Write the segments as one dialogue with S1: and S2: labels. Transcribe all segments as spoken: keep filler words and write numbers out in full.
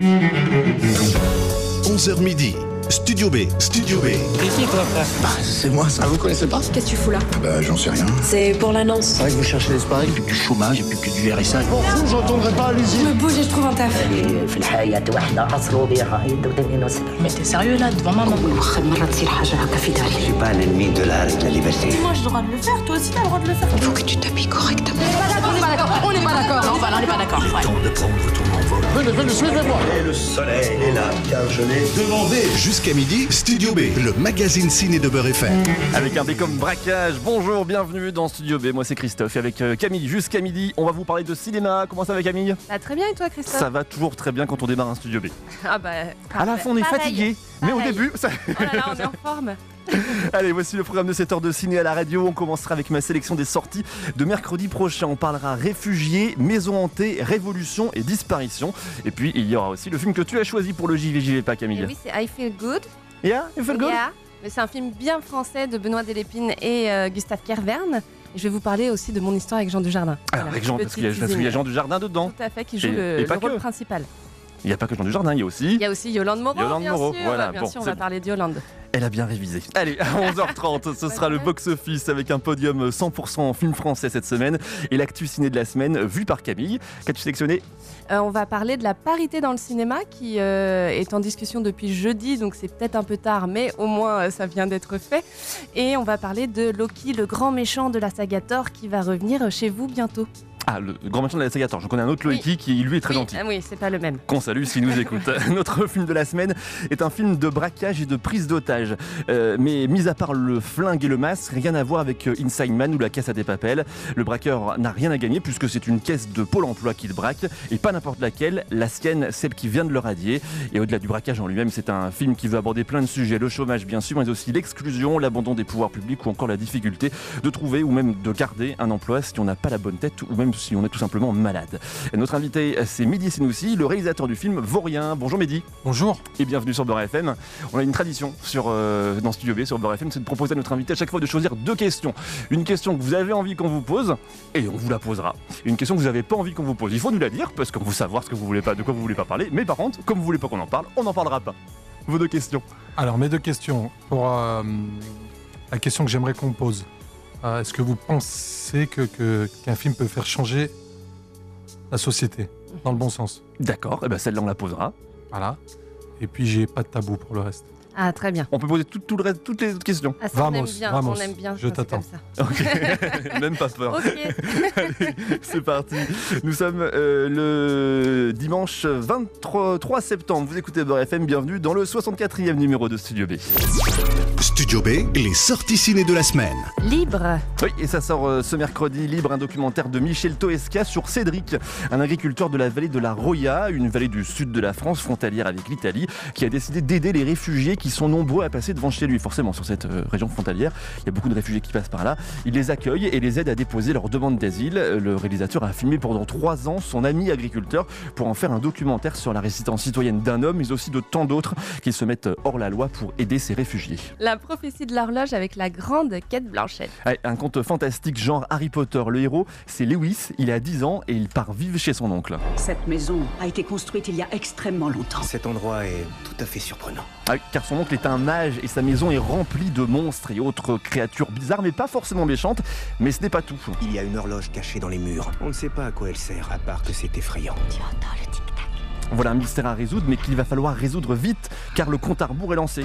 S1: onze heures midi. Studio B, Studio B.
S2: C'est qui toi, frère?
S3: Bah, c'est moi, ça. Vous connaissez pas?
S4: Qu'est-ce que tu fous là?
S3: Bah, j'en sais rien.
S4: C'est pour l'annonce.
S3: C'est vrai que vous cherchez l'espace, et puis du chômage, et puis que du R S A.
S5: Pour vous, j'entendrai pas, allez-y.
S4: Je me bouge et je trouve un taf.
S6: Mais t'es sérieux là, devant maman?
S7: Je suis pas l'ennemi de l'art et de la liberté.
S6: Moi j'ai le droit de le faire, toi aussi t'as le droit de le faire.
S4: Il faut que tu t'habilles correctement.
S6: On n'est pas d'accord, on n'est pas d'accord. Non, voilà, on n'est pas d'accord. Ouais.
S3: Temps de prendre ton envol.
S5: Venez, venez, suivez-moi.
S7: Et le soleil est là, car je l'ai demandé.
S1: Jusqu'à midi, Studio B, le magazine ciné de Beurre F M.
S8: Avec un décompte braquage. Bonjour, bienvenue dans Studio B. Moi c'est Christophe et avec euh, Camille. Jusqu'à midi, on va vous parler de cinéma. Comment ça va Camille?
S9: Bah, très bien et toi Christophe?
S8: Ça va toujours très bien quand on démarre un Studio B.
S9: Ah bah
S8: À la fin on est
S9: pareil,
S8: fatigué, mais au
S9: pareil.
S8: début ça...
S9: Oh là là, on est en forme.
S8: Allez, voici le programme de cette heure de ciné à la radio. On commencera avec ma sélection des sorties de mercredi prochain. On parlera réfugiés, maisons hantées, révolution et disparition. Et puis il y aura aussi le film que tu as choisi pour le J V J V pas Camille.
S9: Et oui, c'est I Feel Good.
S8: Yeah, you feel good?
S9: Yeah. Mais c'est un film bien français de Benoît Delépine et euh, Gustave Kervern. Et je vais vous parler aussi de mon histoire avec Jean Dujardin.
S8: Ah,
S9: Voilà,
S8: avec Jean,
S9: petit
S8: parce qu'il y a, parce
S9: teasing.
S8: qu'il y a Jean Dujardin dedans.
S9: Tout à fait, qui joue
S8: Et-
S9: le,
S8: et pas
S9: le rôle
S8: que.
S9: principal.
S8: Il n'y a pas que Jean Dujardin, il y a aussi...
S9: Il y a aussi Yolande Moreau,
S8: Yolande
S9: bien
S8: Moreau,
S9: sûr.
S8: voilà,
S9: bien
S8: bon,
S9: sûr, on
S8: c'est
S9: va
S8: bon.
S9: parler de Yolande.
S8: Elle a bien révisé. Allez, à onze heures trente, ce sera le box-office avec un podium cent pour cent en film français cette semaine et l'actu ciné de la semaine vue par Camille. Qu'as-tu sélectionné?
S9: Euh, on va parler de la parité dans le cinéma qui euh, est en discussion depuis jeudi, donc c'est peut-être un peu tard, mais au moins euh, ça vient d'être fait. Et on va parler de Loki, le grand méchant de la saga Thor, qui va revenir chez vous bientôt.
S8: Ah, le grand méchant de la saga Thor. Je connais un autre
S9: Oui.
S8: Loki qui, lui, est très
S9: oui,
S8: gentil.
S9: ah oui, c'est pas le même.
S8: Qu'on salue s'il nous écoute. Notre film de la semaine est un film de braquage et de prise d'otage. Euh, mais mis à part le flingue et le masque, rien à voir avec euh, Inside Man ou la caisse à des papels. Le braqueur n'a rien à gagner puisque c'est une caisse de Pôle emploi qu'il braque et pas n'importe laquelle, la sienne, celle qui vient de le radier. Et au-delà du braquage en lui-même, c'est un film qui veut aborder plein de sujets. Le chômage, bien sûr, mais aussi l'exclusion, l'abandon des pouvoirs publics ou encore la difficulté de trouver ou même de garder un emploi si on n'a pas la bonne tête ou même si on est tout simplement malade. Et notre invité, c'est Mehdi Senoussi, le réalisateur du film Vaurien. Bonjour Mehdi.
S10: Bonjour.
S8: Et bienvenue sur Beurre F M. On a une tradition sur, euh, dans Studio B, sur Beurre F M, c'est de proposer à notre invité à chaque fois de choisir deux questions. Une question que vous avez envie qu'on vous pose, et on vous la posera. Une question que vous n'avez pas envie qu'on vous pose. Il faut nous la dire, parce qu'on veut savoir ce que vous voulez pas, de quoi vous voulez pas parler. Mais par contre, comme vous voulez pas qu'on en parle, on n'en parlera pas. Vos deux questions.
S10: Alors, mes deux questions. Pour euh, la question que j'aimerais qu'on pose, euh, est-ce que vous pensez que, que- qu'un film peut faire changer la société, dans le bon sens?
S8: D'accord, et ben celle-là on la posera.
S10: Voilà. Et puis, j'ai pas de tabou pour le reste.
S9: Ah, très bien.
S8: On peut poser tout, tout le reste, toutes les autres questions.
S9: Ah, ça, on aime
S10: Vamos,
S9: bien,
S10: vamos.
S9: on aime bien.
S10: Je
S9: quand c'est
S10: t'attends.
S9: comme ça.
S8: Ok. Même pas peur.
S9: Ok.
S8: Allez, c'est parti. Nous sommes euh, le dimanche vingt-trois septembre. Vous écoutez Beurre F M, bienvenue dans le soixante-quatrième numéro de Studio B.
S1: Studio B, les sorties ciné de la semaine.
S9: Libre.
S8: Oui, et ça sort euh, ce mercredi, Libre, un documentaire de Michel Toesca sur Cédric, un agriculteur de la vallée de la Roya, une vallée du sud de la France, frontalière avec l'Italie, qui a décidé d'aider les réfugiés qui sont nombreux à passer devant chez lui. Forcément, sur cette euh, région frontalière, il y a beaucoup de réfugiés qui passent par là. Il les accueille et les aide à déposer leur demande d'asile. Le réalisateur a filmé pendant trois ans son ami agriculteur pour en faire un documentaire sur la résistance citoyenne d'un homme, mais aussi de tant d'autres qui se mettent hors la loi pour aider ces réfugiés.
S9: La prophétie de l'horloge avec la grande Kate Blanchett.
S8: Ouais, un conte fantastique genre Harry Potter. Le héros, c'est Lewis, il a dix ans et il part vivre chez son oncle.
S11: Cette maison a été construite il y a extrêmement longtemps.
S7: Cet endroit est tout à fait surprenant.
S8: Ah, car son oncle est un mage et sa maison est remplie de monstres et autres créatures bizarres, mais pas forcément méchantes. Mais ce n'est pas tout.
S7: Il y a une horloge cachée dans les murs. On ne sait pas à quoi elle sert, à part que c'est effrayant.
S4: Tu entends le tic-tac?
S8: Voilà un mystère à résoudre, mais qu'il va falloir résoudre vite, car le compte à rebours est lancé.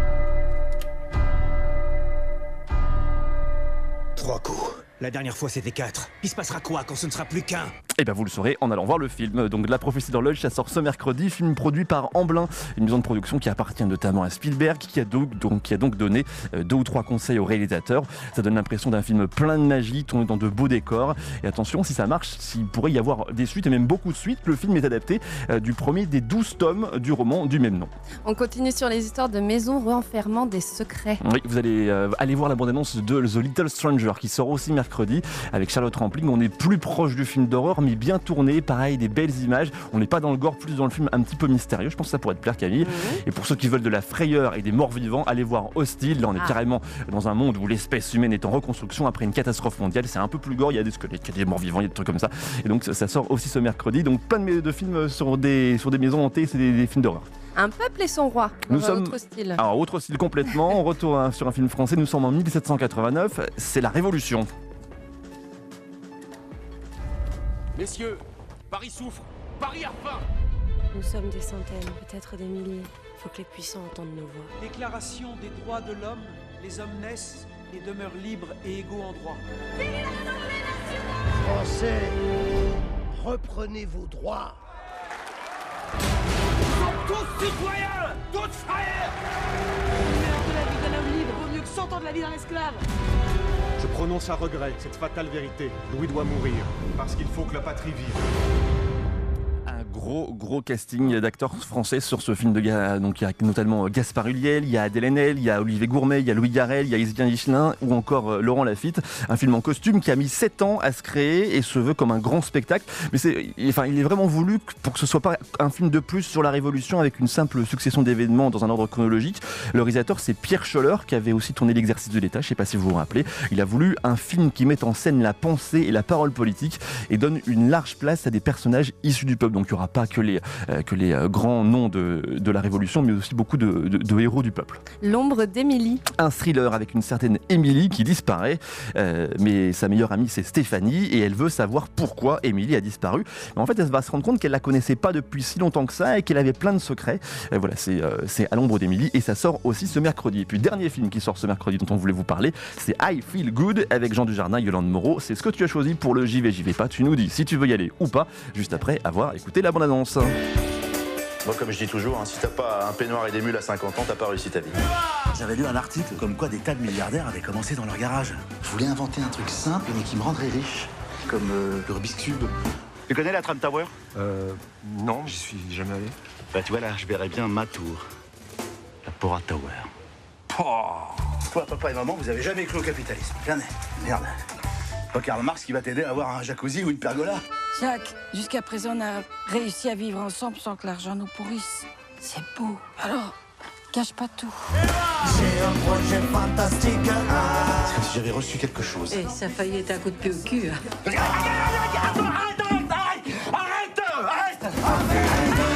S7: Trois coups. La dernière fois, c'était quatre. Il se passera quoi quand ce ne sera plus qu'un?
S8: Et bien vous le saurez en allant voir le film. Donc La prophétie d'horloge, ça sort ce mercredi, film produit par Amblin, une maison de production qui appartient notamment à Spielberg, qui a donc, donc, qui a donc donné euh, deux ou trois conseils au réalisateur. Ça donne l'impression d'un film plein de magie, tourné dans de beaux décors. Et attention, si ça marche, il pourrait y avoir des suites, et même beaucoup de suites. Le film est adapté euh, du premier des douze tomes du roman du même nom.
S9: On continue sur les histoires de maisons renfermant des secrets.
S8: Oui, vous allez euh, aller voir la bande-annonce de The Little Stranger, qui sort aussi mercredi, avec Charlotte Rampling. On est plus proche du film d'horreur, mais bien tourné, pareil, des belles images. On n'est pas dans le gore, plus dans le film un petit peu mystérieux. Je pense que ça pourrait te plaire, Camille. Mmh. Et pour ceux qui veulent de la frayeur et des morts vivants, allez voir Hostile. Là, on est ah. carrément dans un monde où l'espèce humaine est en reconstruction après une catastrophe mondiale. C'est un peu plus gore, il y a des squelettes, il y a des morts vivants, il y a des trucs comme ça. Et donc ça sort aussi ce mercredi. Donc plein de, de films sur des, sur des maisons hantées, c'est des, des films d'horreur.
S9: Un peuple et son roi, dans
S8: nous
S9: un
S8: sommes...
S9: autre style.
S8: Alors, autre style complètement, on retourne sur un film français, nous sommes en dix-sept cent quatre-vingt-neuf, c'est la Révolution.
S2: Messieurs, Paris souffre, Paris a faim.
S4: Nous sommes des centaines, peut-être des milliers. Il faut que les puissants entendent nos voix.
S12: Déclaration des droits de l'homme, les hommes naissent et demeurent libres et égaux en droit.
S5: Français, reprenez vos droits.
S12: Tous citoyens, tous frères.
S6: Meilleur de la vie d'un homme libre vaut mieux que cent ans de la vie d'un esclave.
S13: Je prononce à regret cette fatale vérité. Louis doit mourir, parce qu'il faut que la patrie vive.
S8: Un gros, gros casting d'acteurs français sur ce film de gars. Donc il y a notamment Gaspard Ulliel, il y a Adèle Haenel, il y a Olivier Gourmet, il y a Louis Garrel, il y a Isabelle Michelin ou encore Laurent Lafitte. Un film en costume qui a mis sept ans à se créer et se veut comme un grand spectacle. Mais c'est, enfin, il est vraiment voulu pour que ce soit pas un film de plus sur la Révolution avec une simple succession d'événements dans un ordre chronologique. Le réalisateur, c'est Pierre Scholler qui avait aussi tourné L'Exercice de l'État. Je ne sais pas si vous vous rappelez. Il a voulu un film qui mette en scène la pensée et la parole politique et donne une large place à des personnages issus du peuple. Donc il n'y aura pas que les, euh, que les euh, grands noms de, de la Révolution, mais aussi beaucoup de, de, de héros du peuple.
S9: L'ombre d'Émilie. Un
S8: thriller avec une certaine Émilie qui disparaît, euh, mais sa meilleure amie c'est Stéphanie et elle veut savoir pourquoi Émilie a disparu. Mais en fait, elle va se rendre compte qu'elle la connaissait pas depuis si longtemps que ça et qu'elle avait plein de secrets. Et voilà, c'est, euh, c'est À l'ombre d'Émilie et ça sort aussi ce mercredi. Et puis dernier film qui sort ce mercredi dont on voulait vous parler, c'est I Feel Good avec Jean Dujardin, Yolande Moreau. C'est ce que tu as choisi pour le J'y vais, j'y vais pas. Tu nous dis si tu veux y aller ou pas, juste après avoir écouté la bande-annonce.
S14: Moi, comme je dis toujours, hein, si t'as pas un peignoir et des mules à cinquante ans, t'as pas réussi ta vie.
S3: J'avais lu un article comme quoi des tas de milliardaires avaient commencé dans leur garage. Je voulais inventer un truc simple mais qui me rendrait riche, comme euh, le Rubik's Cube. Tu connais la Trump Tower?
S13: Euh... Non, j'y suis jamais allé.
S3: Bah tu vois là, je verrais bien ma tour. La Pora Tower. Oh. Toi, papa et maman, vous avez jamais cru au capitalisme. Jamais. Merde. Pas Karl Marx qui va t'aider à avoir un jacuzzi ou une pergola.
S15: Jacques, jusqu'à présent, on a réussi à vivre ensemble sans que l'argent nous pourrisse. C'est beau. Alors, cache pas tout.
S3: J'ai un projet fantastique. C'est comme si j'avais reçu quelque chose.
S11: Et ça a failli être un coup de pied au cul.
S3: Arrête, arrête, arrête, arrête, arrête.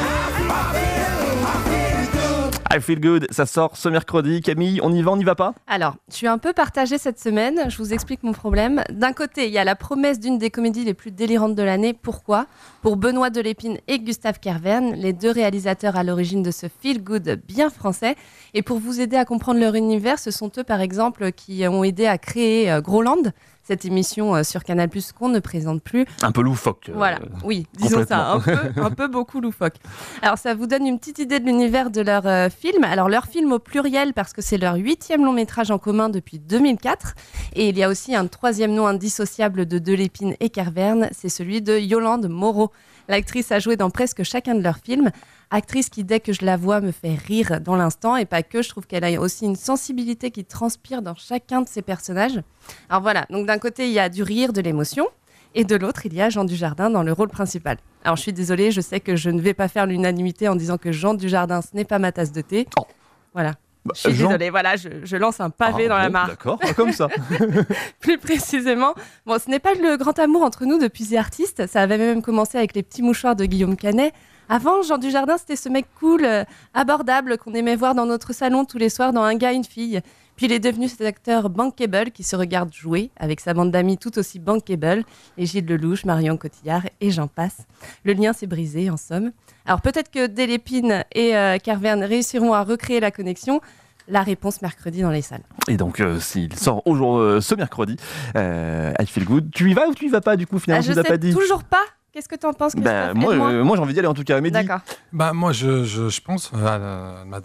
S8: I Feel Good, ça sort ce mercredi. Camille, on y va, on n'y va pas?
S9: Alors, je suis un peu partagée cette semaine. Je vous explique mon problème. D'un côté, il y a la promesse d'une des comédies les plus délirantes de l'année. Pourquoi? Pour Benoît Delépine et Gustave Kervern, les deux réalisateurs à l'origine de ce Feel Good bien français. Et pour vous aider à comprendre leur univers, ce sont eux, par exemple, qui ont aidé à créer euh, Groland, cette émission euh, sur Canal plus, qu'on ne présente plus.
S8: Un peu loufoque. Euh,
S9: voilà, oui, disons ça, un peu, un peu beaucoup loufoque. Alors, ça vous donne une petite idée de l'univers de leur euh, film. Alors, leur film au pluriel, parce que c'est leur huitième long métrage en commun depuis deux mille quatre. Et il y a aussi un troisième nom indissociable de Delépine et Kervern, c'est celui de Yolande Moreau. L'actrice a joué dans presque chacun de leurs films. Actrice qui, dès que je la vois, me fait rire dans l'instant. Et pas que, je trouve qu'elle a aussi une sensibilité qui transpire dans chacun de ses personnages. Alors voilà, donc d'un côté, il y a du rire, de l'émotion. Et de l'autre, il y a Jean Dujardin dans le rôle principal. Alors je suis désolée, je sais que je ne vais pas faire l'unanimité en disant que Jean Dujardin, ce n'est pas ma tasse de thé. Oh. Voilà. Bah, je suis Jean... désolée, voilà, je, je lance un pavé ah, dans bon, la mare.
S8: D'accord, comme ça.
S9: Plus précisément, bon, ce n'est pas le grand amour entre nous depuis The Artist. Ça avait même commencé avec Les Petits Mouchoirs de Guillaume Canet. Avant, Jean Dujardin, c'était ce mec cool, euh, abordable, qu'on aimait voir dans notre salon tous les soirs dans Un gars, une fille. Puis il est devenu cet acteur bankable qui se regarde jouer avec sa bande d'amis tout aussi bankable, et Gilles Lelouch, Marion Cotillard et j'en passe. Le lien s'est brisé, en somme. Alors peut-être que Delépine et euh, Kervern réussiront à recréer la connexion. La réponse mercredi dans les salles.
S8: Et donc, euh, s'il sort aujourd'hui, euh, ce mercredi, euh, I Feel Good. Tu y vas ou tu y vas pas, du coup, finalement?
S9: ah, Je
S8: tu
S9: sais
S8: pas dit.
S9: toujours pas. Qu'est-ce que tu en penses,
S8: bah, moi, euh, moi, j'ai envie d'y aller, en tout cas. Mehdi.
S9: D'accord.
S10: Bah, moi, je, je, je pense... Euh, elle m'a,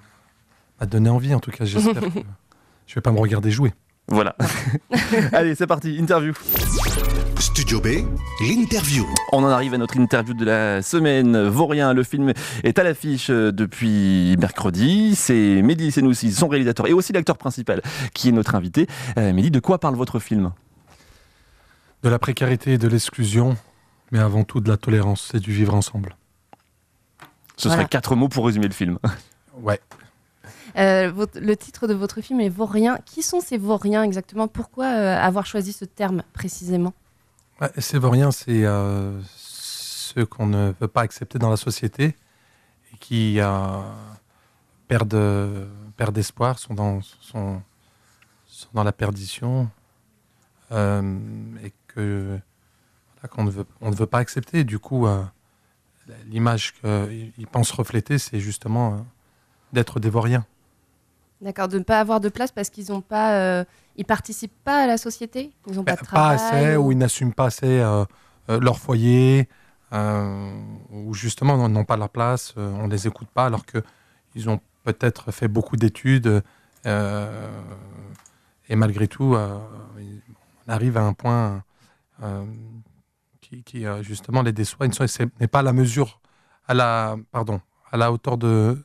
S10: m'a donné envie, en tout cas. J'espère que je vais pas me regarder jouer.
S8: Voilà. Allez, c'est parti. Interview.
S1: Studio B, l'interview.
S8: On en arrive à notre interview de la semaine. Vaurien, le film est à l'affiche depuis mercredi. C'est Mehdi Senoussi, son réalisateur et aussi l'acteur principal, qui est notre invité. Euh, Mehdi, de quoi parle votre film?
S10: De la précarité et de l'exclusion Mais avant tout de la tolérance et du vivre ensemble.
S8: Ce
S9: Voilà.
S8: serait quatre mots pour résumer le film.
S10: Ouais.
S9: Euh, votre- le titre de votre film est Vauriens. Qui sont ces Vauriens exactement? Pourquoi euh, avoir choisi ce terme précisément?
S10: Ouais, ces vauriens, c'est euh, ceux qu'on ne veut pas accepter dans la société et qui euh, perdent, perdent espoir, sont dans, sont, sont dans la perdition euh, et que, voilà, qu'on ne veut, on ne veut pas accepter. Du coup, euh, l'image qu'ils pensent refléter, c'est justement euh, d'être des vauriens.
S9: D'accord, de ne pas avoir de place parce qu'ils ont pas, euh, ils participent pas à la société, ils n'ont pas de
S10: Pas
S9: travail.
S10: assez,
S9: ou-
S10: ou ils n'assument pas assez euh, euh, leur foyer, euh, ou justement ils n'ont pas la place, euh, on ne les écoute pas, alors qu'ils ont peut-être fait beaucoup d'études, euh, et malgré tout, euh, on arrive à un point euh, qui, qui, euh, justement les déçoit. Ce n'est pas à la mesure, à la, pardon, à la hauteur de...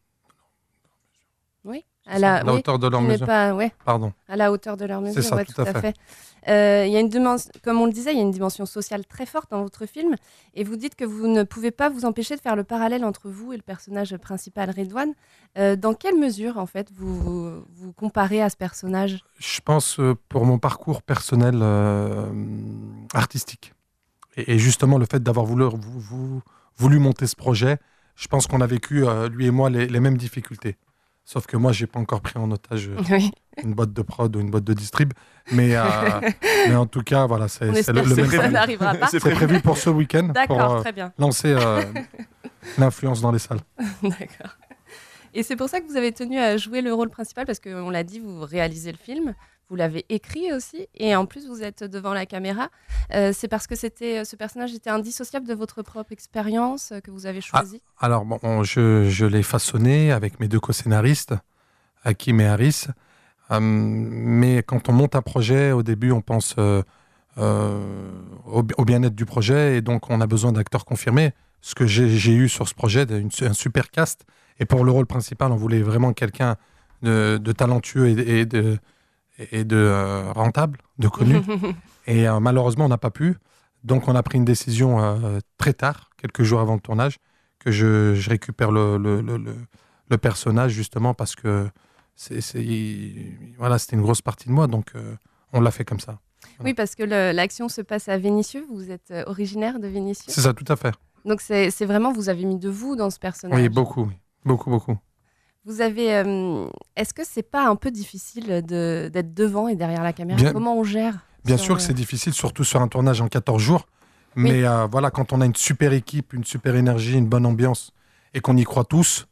S9: Oui, à la,
S10: à la
S9: oui,
S10: hauteur de leur
S9: qui n'est
S10: mesure.
S9: Pas, ouais,
S10: Pardon.
S9: à la hauteur de leur mesure,
S10: C'est ça,
S9: ouais,
S10: tout
S9: tout
S10: à
S9: à
S10: fait.
S9: fait. Euh, il y a une dimension, comme on le disait, il y a une dimension sociale très forte dans votre film, et vous dites que vous ne pouvez pas vous empêcher de faire le parallèle entre vous et le personnage principal, Redouane. Euh, dans quelle mesure, en fait, vous vous, vous comparez à ce personnage?
S10: Je pense euh, pour mon parcours personnel euh, artistique. Et, et justement, le fait d'avoir voulu, vou- vou- voulu monter ce projet, je pense qu'on a vécu, euh, lui et moi, les, les mêmes difficultés. Sauf que moi, j'ai pas encore pris en otage euh,
S9: Oui.
S10: une boîte de prod ou une boîte de distrib. Mais, euh, mais en tout cas, voilà, c'est
S9: On
S10: c'est
S9: espère
S10: le, le
S9: que
S10: même
S9: ça
S10: parcours.
S9: n'arrivera pas.
S10: C'est prévu pour ce week-end.
S9: D'accord,
S10: pour, euh,
S9: très bien.
S10: lancer euh, l'influence dans les salles.
S9: D'accord. Et c'est pour ça que vous avez tenu à jouer le rôle principal, parce qu'on l'a dit, vous réalisez le film, vous l'avez écrit aussi, et en plus vous êtes devant la caméra. Euh, c'est parce que c'était, ce personnage était indissociable de votre propre expérience euh, que vous avez choisi.
S10: Ah, alors, bon, on- je, je l'ai façonné avec mes deux co-scénaristes, Hakim et Harris. Euh, mais quand on monte un projet, au début, on pense euh, euh, au, au bien-être du projet, et donc on a besoin d'acteurs confirmés. Ce que j'ai j'ai eu sur ce projet, une- un super cast. Et pour le rôle principal, on voulait vraiment quelqu'un de, de talentueux et, et de, et de euh, rentable, de connu. Et euh, malheureusement, on n'a pas pu. Donc, on a pris une décision euh, très tard, quelques jours avant le tournage, que je, je récupère le, le, le, le- le personnage, justement, parce que c'est, c'est- il- voilà, c'était une grosse partie de moi. Donc, euh, on l'a fait comme ça.
S9: Oui, parce que le- l'action se passe à Vénissieux, vous êtes euh, originaire de Vénissieux.
S10: C'est ça, tout à fait.
S9: Donc c'est c'est vraiment, vous avez mis de vous dans ce personnage.
S10: Oui, beaucoup, oui. Beaucoup, beaucoup.
S9: Vous avez, euh, est-ce que c'est pas un peu difficile de- d'être devant et derrière la caméra?
S10: Bien-
S9: Comment on gère
S10: Bien
S9: sur
S10: sûr
S9: le-
S10: que c'est difficile, surtout sur un tournage en quatorze jours. Mais euh, voilà, quand on a une super équipe, une super énergie, une bonne ambiance, et qu'on y croit tous,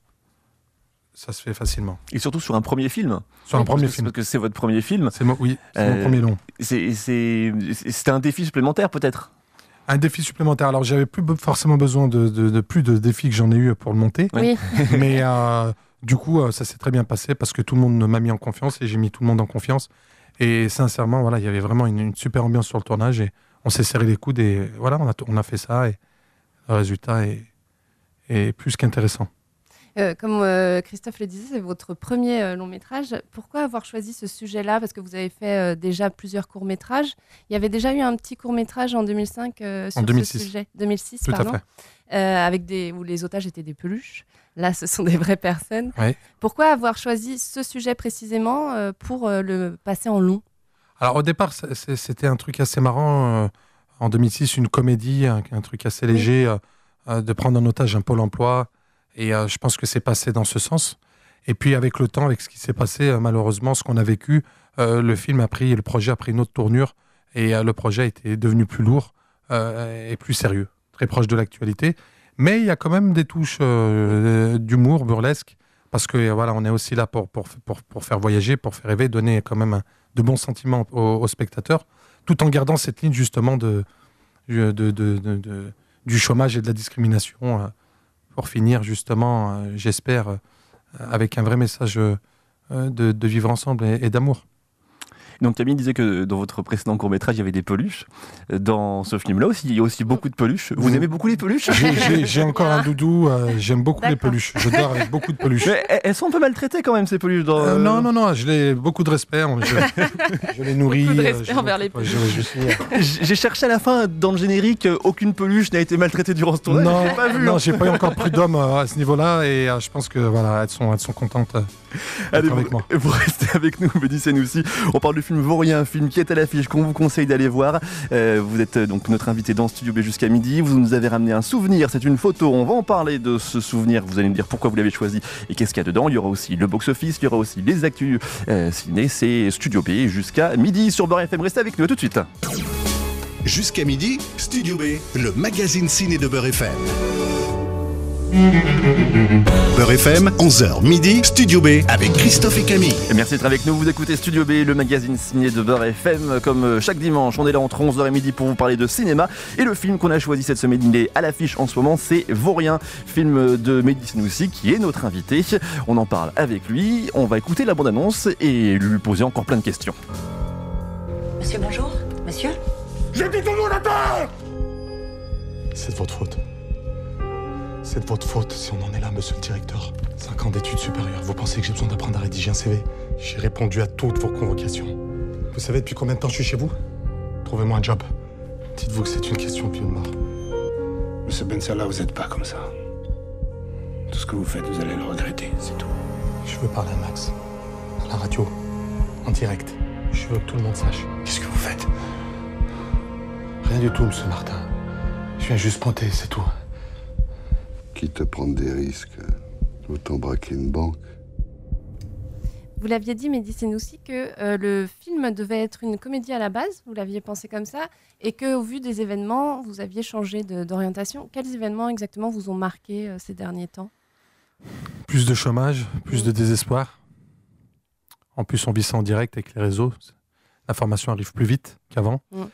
S10: ça se fait facilement.
S8: Et surtout sur un premier film.
S10: Sur un
S8: Oui,
S10: premier
S8: parce que-
S10: film.
S8: Parce que c'est votre premier film.
S10: C'est mon, oui, c'est mon premier long.
S8: c'est- c'est- C'était un défi supplémentaire peut-être.
S10: Un défi supplémentaire. Alors, j'avais plus be- forcément besoin de, de- de plus de défis que j'en ai eu pour le monter.
S9: Oui.
S10: Mais euh, du coup, euh, ça s'est très bien passé parce que tout le monde m'a mis en confiance et j'ai mis tout le monde en confiance. Et sincèrement, voilà, il y avait vraiment une, une super ambiance sur le tournage et on s'est serré les coudes et voilà, on a, on a fait ça et le résultat est, est plus qu'intéressant.
S9: Euh, comme euh, Christophe le disait, c'est votre premier euh, long métrage. Pourquoi avoir choisi ce sujet-là? Parce que vous avez fait euh, déjà plusieurs courts métrages. Il y avait déjà eu un petit court métrage en deux mille cinq euh, sur
S10: En deux mille
S9: ce
S10: six.
S9: sujet. deux mille six,
S10: Tout à
S9: pardon.
S10: fait.
S9: Euh, avec des où les otages étaient des peluches. Là, ce sont des vraies personnes.
S10: Oui.
S9: Pourquoi avoir choisi ce sujet précisément euh, pour euh, le passer en long?
S10: Alors au départ, c'est- c'est- c'était un truc assez marrant. euh, en deux mille six, une comédie, un, un truc assez léger, euh, euh, de prendre en otage un pôle emploi. Et euh, je pense que c'est passé dans ce sens. Et puis avec le temps, avec ce qui s'est passé, euh, malheureusement, ce qu'on a vécu, euh, le film a pris, le projet a pris une autre tournure. Et euh, le projet était devenu plus lourd euh, et plus sérieux, très proche de l'actualité. Mais il y a quand même des touches euh, d'humour burlesque. Parce que euh, voilà, on est aussi là pour, pour, pour, pour faire voyager, pour faire rêver, donner quand même un, de bons sentiments aux, aux spectateurs, tout en gardant cette ligne justement de, de, de, de, de- du chômage et de la discrimination, euh, pour finir justement, euh, j'espère, euh, avec un vrai message euh, de, de vivre ensemble et, et d'amour.
S8: Donc Camille disait que dans votre précédent court-métrage, il y avait des peluches. Dans ce film-là aussi, il y a aussi beaucoup de peluches. Vous mmh. aimez beaucoup les peluches?
S10: J'ai, j'ai, j'ai encore un doudou, euh, j'aime beaucoup D'accord. les peluches. Je dors avec beaucoup de peluches.
S8: Mais elles sont un peu maltraitées quand même, ces peluches. Dans,
S10: euh, non, non, non, je les beaucoup de respect. Je, je les nourris.
S9: Beaucoup de respect
S10: euh,
S9: envers les peluches.
S10: Je, je,
S8: j'ai cherché à la fin, dans le générique, aucune peluche n'a été maltraitée durant ce tournage.
S10: Non,
S8: j'ai pas vu,
S10: non,
S8: hein.
S10: j'ai pas eu encore prud'homme euh, à ce niveau-là et euh, je pense que voilà, elles sont, elles sont contentes. Euh,
S8: Allez,
S10: avec
S8: vous,
S10: moi.
S8: vous restez avec nous, Mehdi Senoussi. On parle du film Vaurien, un film qui est à l'affiche, qu'on vous conseille d'aller voir. Euh, vous êtes euh, donc notre invité dans Studio B jusqu'à midi. Vous nous avez ramené un souvenir, c'est une photo. On va en parler de ce souvenir. Vous allez me dire pourquoi vous l'avez choisi et qu'est-ce qu'il y a dedans. Il y aura aussi le box-office, il y aura aussi les actus euh, ciné. C'est Studio B jusqu'à midi sur Beurre F M. Restez avec nous, à tout de suite.
S1: Jusqu'à midi, Studio B, le magazine ciné de Beurre F M. Beurre F M, onze heures midi, Studio B avec Christophe et Camille.
S8: Et merci d'être avec nous, vous écoutez Studio B, le magazine ciné de Beurre F M. Comme chaque dimanche, on est là entre onze heures et midi pour vous parler de cinéma. Et le film qu'on a choisi cette semaine, il est à l'affiche en ce moment, c'est Vaurien, film de Mehdi Senoussi qui est notre invité. On en parle avec lui, on va écouter la bande-annonce et lui poser encore plein de questions.
S11: Monsieur, bonjour. Monsieur ?
S13: Je dis ton nom là-bas !
S16: C'est de votre faute. C'est de votre faute si on en est là, monsieur le directeur. Cinq ans d'études supérieures, vous pensez que j'ai besoin d'apprendre à rédiger un C V? J'ai répondu à toutes vos convocations. Vous savez depuis combien de temps je suis chez vous? Trouvez-moi un job. Dites-vous que c'est une question de vie ou de mort.
S5: Monsieur Bensala, vous n'êtes pas comme ça. Tout ce que vous faites, vous allez le regretter, c'est tout.
S16: Je veux parler à Max. À la radio. En direct. Je veux que tout le monde sache.
S5: Qu'est-ce que vous faites?
S16: Rien du tout, monsieur Martin. Je viens juste pointer, c'est tout.
S17: Quitte à prendre des risques, autant braquer une banque.
S9: Vous l'aviez dit, Mehdi Senoussi, que euh, le film devait être une comédie à la base, vous l'aviez pensé comme ça, et qu'au vu des événements, vous aviez changé de, d'orientation. Quels événements exactement vous ont marqué euh, ces derniers temps?
S10: Plus de chômage, plus de désespoir. En plus, on vit ça en direct avec les réseaux. L'information arrive plus vite qu'avant. Mm.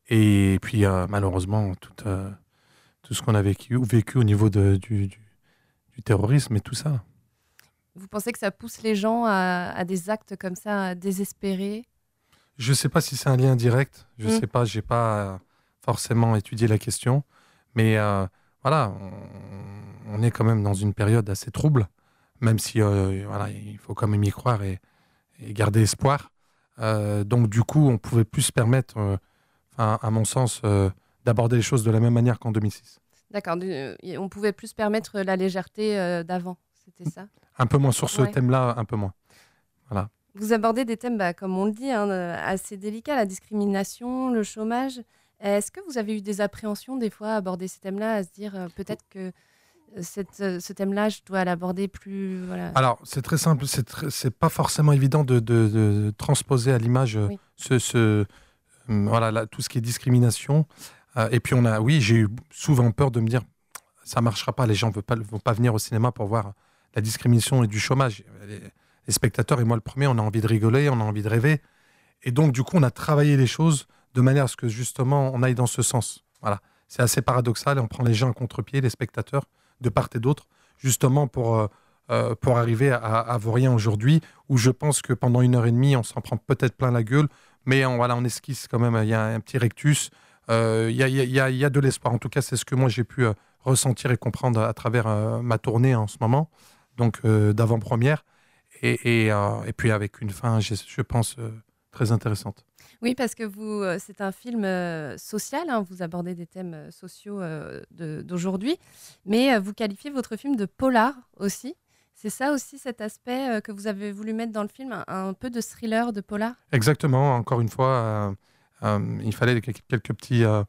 S10: Et puis, euh, malheureusement, tout, euh, tout ce qu'on a vécu, vécu au niveau de, du, du, du terrorisme et tout ça.
S9: Vous pensez que ça pousse les gens à, à des actes comme ça, désespérés?
S10: Je ne sais pas si c'est un lien direct. Je ne mmh. sais pas, je n'ai pas euh, forcément étudié la question. Mais euh, voilà, on, on est quand même dans une période assez trouble, même si euh, voilà, il faut quand même y croire et, et garder espoir. Euh, donc du coup, on pouvait plus se permettre, euh, à, à mon sens, euh, d'aborder les choses de la même manière qu'en deux mille six.
S9: D'accord, on pouvait plus se permettre la légèreté euh, d'avant, c'était ça?
S10: Un peu moins sur ce ouais. thème-là, un peu moins. Voilà.
S9: Vous abordez des thèmes, bah, comme on le dit, hein, assez délicats, la discrimination, le chômage. Est-ce que vous avez eu des appréhensions des fois à aborder ces thèmes-là, à se dire euh, peut-être que cette, euh, ce thème-là, je dois l'aborder plus... Voilà.
S10: Alors, c'est très simple, c'est, très, c'est pas forcément évident de, de, de transposer à l'image oui. ce, ce, euh, voilà, là, tout ce qui est discrimination. Euh, et puis, on a, oui, j'ai eu souvent peur de me dire ça marchera pas, les gens ne vont pas, vont pas venir au cinéma pour voir la discrimination et du chômage. Les, les spectateurs, et moi le premier, on a envie de rigoler, on a envie de rêver. Et donc, du coup, on a travaillé les choses de manière à ce que, justement, on aille dans ce sens. Voilà. C'est assez paradoxal et on prend les gens à contre-pied, les spectateurs, de part et d'autre, justement pour, euh, euh, pour arriver à, à Vaurien aujourd'hui, où je pense que pendant une heure et demie, on s'en prend peut-être plein la gueule, mais on, voilà, on esquisse quand même, il y a un petit rectus, il euh, y, a, y, a, y a de l'espoir. En tout cas, c'est ce que moi, j'ai pu euh, ressentir et comprendre à, à travers euh, ma tournée en ce moment, donc euh, d'avant-première, et, et, euh, et puis avec une fin, je, je pense, euh, très intéressante.
S9: Oui, parce que vous, euh, c'est un film euh, social, hein, vous abordez des thèmes euh, sociaux euh, de, d'aujourd'hui, mais euh, vous qualifiez votre film de polar aussi. C'est ça aussi, cet aspect euh, que vous avez voulu mettre dans le film, un, un peu de thriller, de polar? Exactement,
S10: encore une fois, euh, euh, il fallait quelques, quelques petits, euh,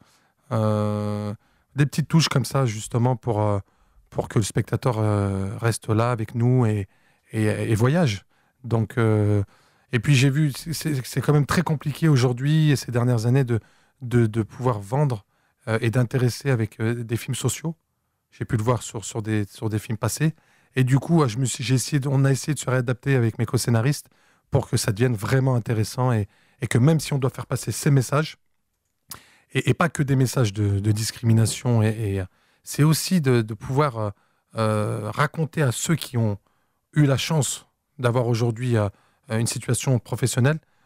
S10: euh, des petites touches comme ça, justement, pour, euh, pour que le spectateur euh, reste là avec nous et, et, et voyage. Donc... Euh, Et puis j'ai vu, c'est, c'est quand même très compliqué aujourd'hui et ces dernières années de, de, de pouvoir vendre euh, et d'intéresser avec euh, des films sociaux. J'ai pu le voir sur, sur, des, sur des films passés. Et du coup, je me suis, j'ai essayé de, on a essayé de se réadapter avec mes co-scénaristes pour que ça devienne vraiment intéressant et, et que même si on doit faire passer ces messages, et, et pas que des messages de, de discrimination, et, et c'est aussi de, de pouvoir euh, euh, raconter à ceux qui ont eu la chance d'avoir aujourd'hui... Euh, une situation professionnelle,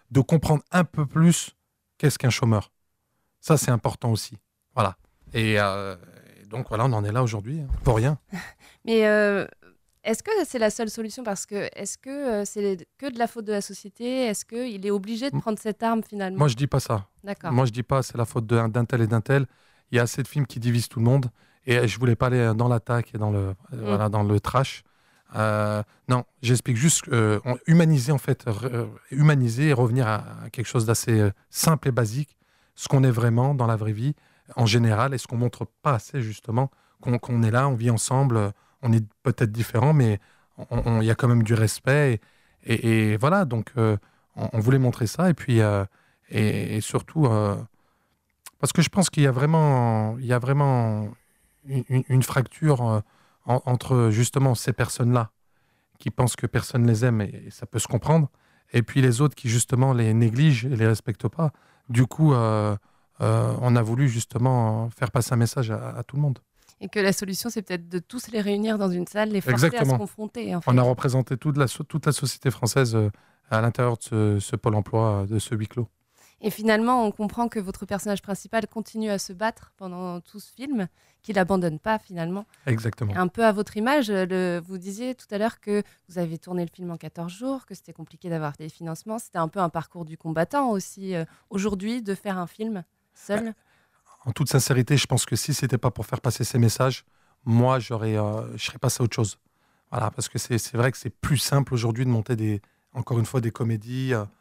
S10: de comprendre un peu plus qu'est-ce qu'un chômeur. Ça, c'est important aussi. Voilà. Et, euh, et donc, voilà, on en est là aujourd'hui, hein, pour rien.
S9: Mais euh, est-ce que c'est la seule solution? Parce que est-ce que euh, c'est que de la faute de la société? Est-ce qu'il est obligé de prendre cette arme finalement?
S10: Moi, je dis pas ça.
S9: D'accord.
S10: Moi, je dis pas c'est la faute d'un, d'un tel et d'un tel. Il y a assez de films qui divisent tout le monde. Et je voulais pas aller dans l'attaque et dans le, mm. voilà, dans le trash. Euh, non, j'explique juste euh, humaniser en fait, euh, humaniser et revenir à, à quelque chose d'assez euh, simple et basique, ce qu'on est vraiment dans la vraie vie en général et ce qu'on montre pas assez justement, qu'on, qu'on est là, on vit ensemble, on est peut-être différents, mais il y a quand même du respect et, et, et voilà, donc euh, on, on voulait montrer ça et puis euh, et, et surtout euh, parce que je pense qu'il y a vraiment, il y a vraiment une, une, une fracture. Euh, entre justement ces personnes-là qui pensent que personne les aime et, et ça peut se comprendre, et puis les autres qui justement les négligent et les respectent pas. Du coup, euh, euh, on a voulu justement faire passer un message à, à tout le monde.
S9: Et que la solution, c'est peut-être de tous les réunir dans une salle, les forcer
S10: Exactement.
S9: à se confronter. En fait.
S10: On a représenté toute la, toute la société française à l'intérieur de ce, ce pôle emploi, de ce huis clos.
S9: Et finalement, on comprend que votre personnage principal continue à se battre pendant tout ce film, qu'il n'abandonne pas finalement.
S10: Exactement.
S9: Et un peu à votre image, le, vous disiez tout à l'heure que vous avez tourné le film en quatorze jours, que c'était compliqué d'avoir des financements. C'était un peu un parcours du combattant aussi, euh, aujourd'hui, de faire un film seul.
S10: En toute sincérité, je pense que si ce n'était pas pour faire passer ces messages, moi, j'aurais, euh, je serais passé à autre chose. Voilà, parce que c'est, c'est vrai que c'est plus simple aujourd'hui de monter, des, encore une fois, des comédies... Euh,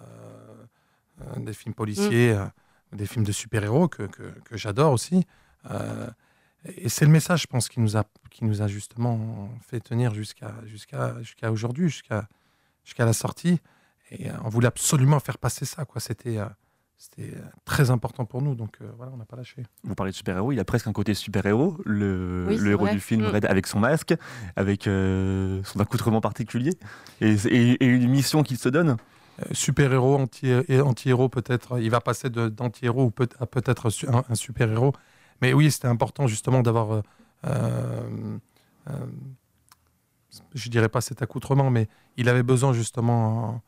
S10: Euh, des films policiers, mmh. euh, des films de super-héros que, que, que j'adore aussi. Euh, et c'est le message, je pense, qui nous a, qui nous a justement fait tenir jusqu'à, jusqu'à, jusqu'à aujourd'hui, jusqu'à, jusqu'à la sortie. Et euh, on voulait absolument faire passer ça, quoi. C'était, euh, c'était très important pour nous, donc euh, voilà, on n'a pas lâché.
S8: Vous parlez de super-héros, il a presque un côté super-héros, le,
S9: oui,
S8: le héros
S9: vrai.
S8: du film,
S9: mmh.
S8: Red, avec son masque, avec euh, son accoutrement particulier, et, et, et une mission qu'il se donne.
S10: Super-héros, anti- anti-héros peut-être, il va passer de, d'anti-héros ou peut- à peut-être un, un super-héros. Mais oui, c'était important justement d'avoir, euh, euh, euh, je dirais pas cet accoutrement, mais il avait besoin justement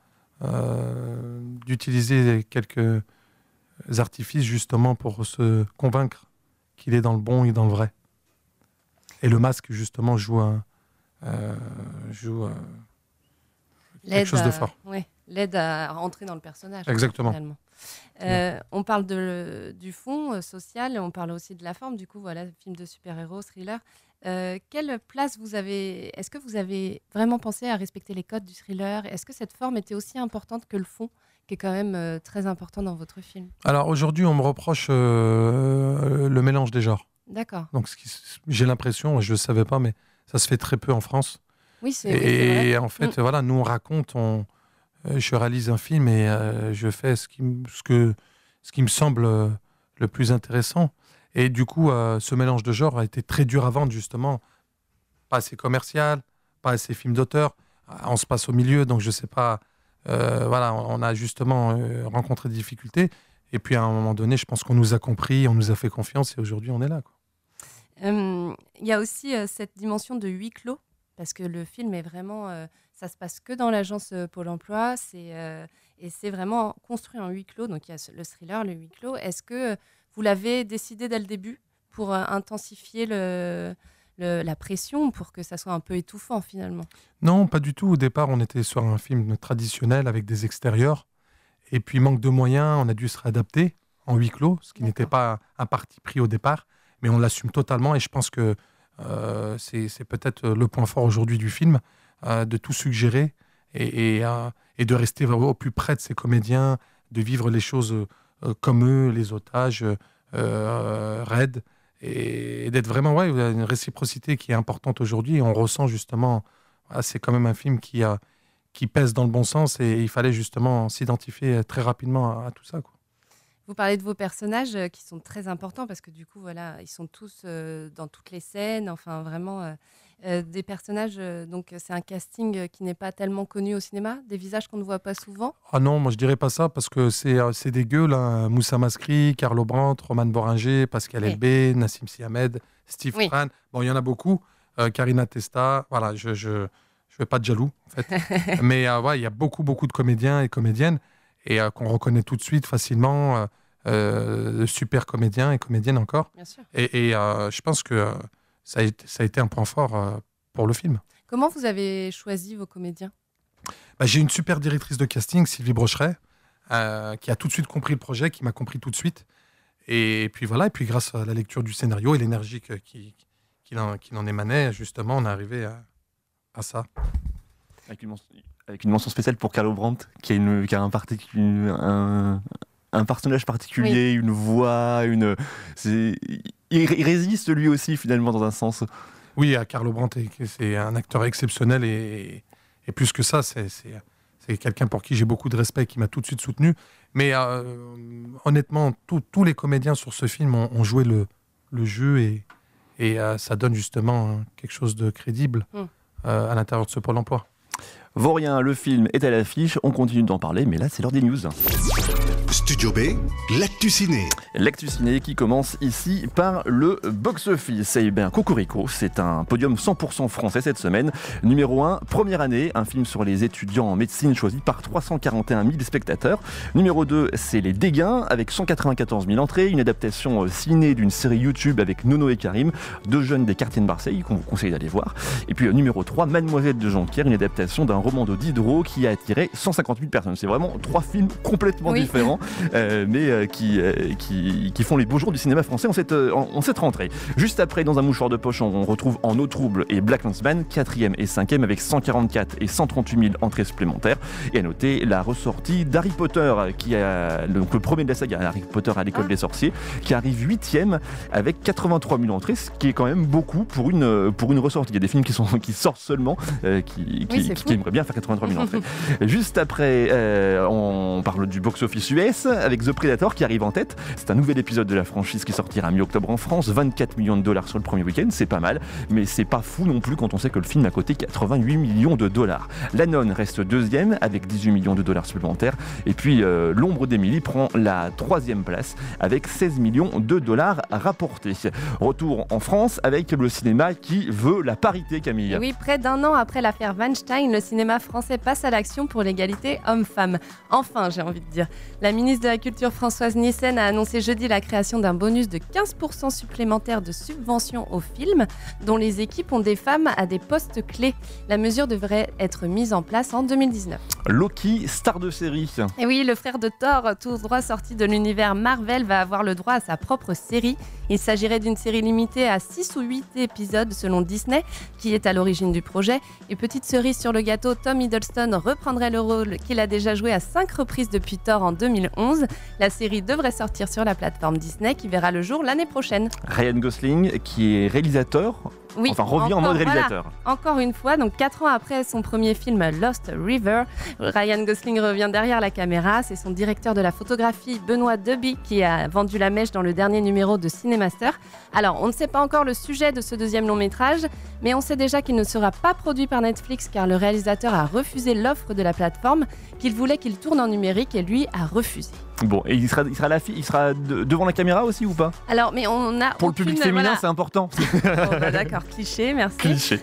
S10: euh, d'utiliser quelques artifices justement pour se convaincre qu'il est dans le bon et dans le vrai. Et le masque justement joue un, euh, joue un, quelque chose
S9: à,
S10: de fort.
S9: Ouais. L'aide à rentrer dans le personnage.
S10: Exactement.
S9: Finalement. Euh, on parle de, du fond euh, social, et on parle aussi de la forme. Du coup, voilà, film de super-héros, thriller. Euh, quelle place vous avez... Est-ce que vous avez vraiment pensé à respecter les codes du thriller? Est-ce que cette forme était aussi importante que le fond, qui est quand même euh, très important dans votre film?
S10: Alors aujourd'hui, on me reproche euh, le mélange des genres.
S9: D'accord.
S10: Donc ce qui, j'ai l'impression, je ne le savais pas, mais ça se fait très peu en France.
S9: Oui, c'est,
S10: et,
S9: oui, c'est vrai.
S10: Et en fait, mmh. voilà, nous on raconte, on... je réalise un film et euh, je fais ce qui, m- ce, que, ce qui me semble euh, le plus intéressant. Et du coup, euh, ce mélange de genres a été très dur à vendre, justement. Pas assez commercial, pas assez film d'auteur. On se passe au milieu, donc je ne sais pas. Euh, voilà, on, on a justement euh, rencontré des difficultés. Et puis à un moment donné, je pense qu'on nous a compris, on nous a fait confiance et aujourd'hui, on est là, quoi.
S9: Il euh, y a aussi euh, cette dimension de huis clos, parce que le film est vraiment... Euh, ça se passe que dans l'agence euh, Pôle emploi, c'est, euh, et c'est vraiment construit en huis clos. Donc il y a le thriller, le huis clos. Est-ce que vous l'avez décidé dès le début pour euh, intensifier le, le, la pression, pour que ça soit un peu étouffant finalement?
S10: Non, pas du tout. Au départ, on était sur un film traditionnel avec des extérieurs. Et puis, manque de moyens, on a dû se réadapter en huis clos, ce qui D'accord. n'était pas un parti pris au départ. Mais on l'assume totalement et je pense que euh, c'est, c'est peut-être le point fort aujourd'hui du film. Euh, de tout suggérer et, et, euh, et de rester au plus près de ces comédiens, de vivre les choses euh, comme eux, les otages, euh, raides, et, et d'être vraiment, ouais, une réciprocité qui est importante aujourd'hui. Et on ressent justement, voilà, c'est quand même un film qui, a, qui pèse dans le bon sens et il fallait justement s'identifier très rapidement à, à tout ça, quoi.
S9: Vous parlez de vos personnages euh, qui sont très importants parce que du coup, voilà, ils sont tous euh, dans toutes les scènes, enfin vraiment euh, euh, des personnages. Euh, donc c'est un casting euh, qui n'est pas tellement connu au cinéma, des visages qu'on ne voit pas souvent.
S10: Ah non, moi je dirais pas ça parce que c'est, euh, c'est des gueux là. Moussa Maskri, Carlo Brandt, Roman Boringer, Pascal oui. Elbé, Nassim Sihamed, Steve oui. Tran. Bon, il y en a beaucoup. Euh, Karina Testa. Voilà, je je je vais pas de jaloux en fait. Mais euh, ouais, il y a beaucoup beaucoup de comédiens et comédiennes. et euh, qu'on reconnaît tout de suite facilement, euh, euh, de super comédiens et comédiennes encore.
S9: Bien sûr.
S10: Et, et euh, je pense que euh, ça, a été, ça a été un point fort euh, pour le film.
S9: Comment vous avez choisi vos comédiens ?
S10: Bah, j'ai une super directrice de casting, Sylvie Brocheret, euh, qui a tout de suite compris le projet, qui m'a compris tout de suite. Et puis voilà, et puis grâce à la lecture du scénario et l'énergie que, qui, qu'il, en, qu'il en émanait, justement, on est arrivé à, à ça.
S8: Avec une, mention, avec une mention spéciale pour Carlo Brandt, qui a, une, qui a un, particu, un, un personnage particulier, oui. une voix, une... C'est, il, il résiste lui aussi, finalement, dans un sens.
S10: Oui, Carlo Brandt, c'est un acteur exceptionnel et, et plus que ça, c'est, c'est, c'est quelqu'un pour qui j'ai beaucoup de respect, qui m'a tout de suite soutenu. Mais euh, honnêtement, tous les comédiens sur ce film ont, ont joué le, le jeu et, et euh, ça donne justement quelque chose de crédible mm. euh, à l'intérieur de ce Pôle emploi.
S8: Vaurien, le film est à l'affiche, on continue d'en parler, mais là c'est l'heure des news.
S1: Studio B, l'actu ciné.
S8: L'actu ciné qui commence ici par le box-office. Eh bien, Cocorico, c'est un podium cent pour cent français cette semaine. Numéro un, Première année, un film sur les étudiants en médecine choisi par trois cent quarante et un mille spectateurs. Numéro deux, c'est Les Dégains, avec cent quatre-vingt-quatorze mille entrées, une adaptation ciné d'une série YouTube avec Nono et Karim, deux jeunes des quartiers de Marseille qu'on vous conseille d'aller voir. Et puis numéro trois, Mademoiselle de Jonquière, une adaptation d'un roman de Diderot qui a attiré cent cinquante mille personnes. C'est vraiment trois films complètement oui. différents. Euh, mais euh, qui, euh, qui, qui font les beaux jours du cinéma français en cette, euh, en, en cette rentrée. Juste après, dans un mouchoir de poche, on, on retrouve En eau trouble et Black Landsman, quatrième et cinquième avec cent quarante-quatre et cent trente-huit mille entrées supplémentaires. Et à noter la ressortie d'Harry Potter, qui a donc le premier de la saga, Harry Potter à l'école ah. des sorciers, qui arrive huitième avec quatre-vingt-trois mille entrées, ce qui est quand même beaucoup pour une, pour une ressortie. Il y a des films qui, sont, qui sortent seulement, euh, qui, qui, oui, qui, qui aimeraient bien faire quatre-vingt-trois mille entrées. Juste après, euh, on parle du box-office U S, avec The Predator qui arrive en tête. C'est un nouvel épisode de la franchise qui sortira mi-octobre en France. vingt-quatre millions de dollars sur le premier week-end, c'est pas mal, mais c'est pas fou non plus quand on sait que le film a coté quatre-vingt-huit millions de dollars. La Nonne reste deuxième avec dix-huit millions de dollars supplémentaires. Et puis euh, L'Ombre d'Émilie prend la troisième place avec seize millions de dollars rapportés. Retour en France avec le cinéma qui veut la parité, Camille.
S9: Et oui, près d'un an après l'affaire Weinstein, le cinéma français passe à l'action pour l'égalité homme-femme. Enfin, j'ai envie de dire. La ministre de la Culture Françoise Nyssen a annoncé jeudi la création d'un bonus de quinze pour cent supplémentaire de subventions aux films dont les équipes ont des femmes à des postes clés. La mesure devrait être mise en place en deux mille dix-neuf.
S8: Loki, star de série.
S9: Et oui, le frère de Thor, tout droit sorti de l'univers Marvel, va avoir le droit à sa propre série. Il s'agirait d'une série limitée à six ou huit épisodes selon Disney, qui est à l'origine du projet. Et petite cerise sur le gâteau, Tom Hiddleston reprendrait le rôle qu'il a déjà joué à cinq reprises depuis Thor en deux mille onze. La série devrait sortir sur la plateforme Disney qui verra le jour l'année prochaine.
S8: Ryan Gosling, qui est réalisateur,
S9: oui,
S8: enfin revient
S9: encore,
S8: en mode réalisateur.
S9: Voilà, encore une fois, donc quatre ans après son premier film Lost River, Ryan Gosling revient derrière la caméra. C'est son directeur de la photographie, Benoît Deby, qui a vendu la mèche dans le dernier numéro de Cinémaster. Alors, on ne sait pas encore le sujet de ce deuxième long métrage, mais on sait déjà qu'il ne sera pas produit par Netflix car le réalisateur a refusé l'offre de la plateforme, qu'il voulait qu'il tourne en numérique et lui a refusé.
S8: Bon, et il sera, il sera, la fi- il sera de, devant la caméra aussi ou pas ?
S9: Alors, mais on a
S8: Pour
S9: aucune,
S8: le public féminin,
S9: voilà.
S8: c'est important.
S9: Bon, bah, d'accord, cliché, merci.
S8: Cliché.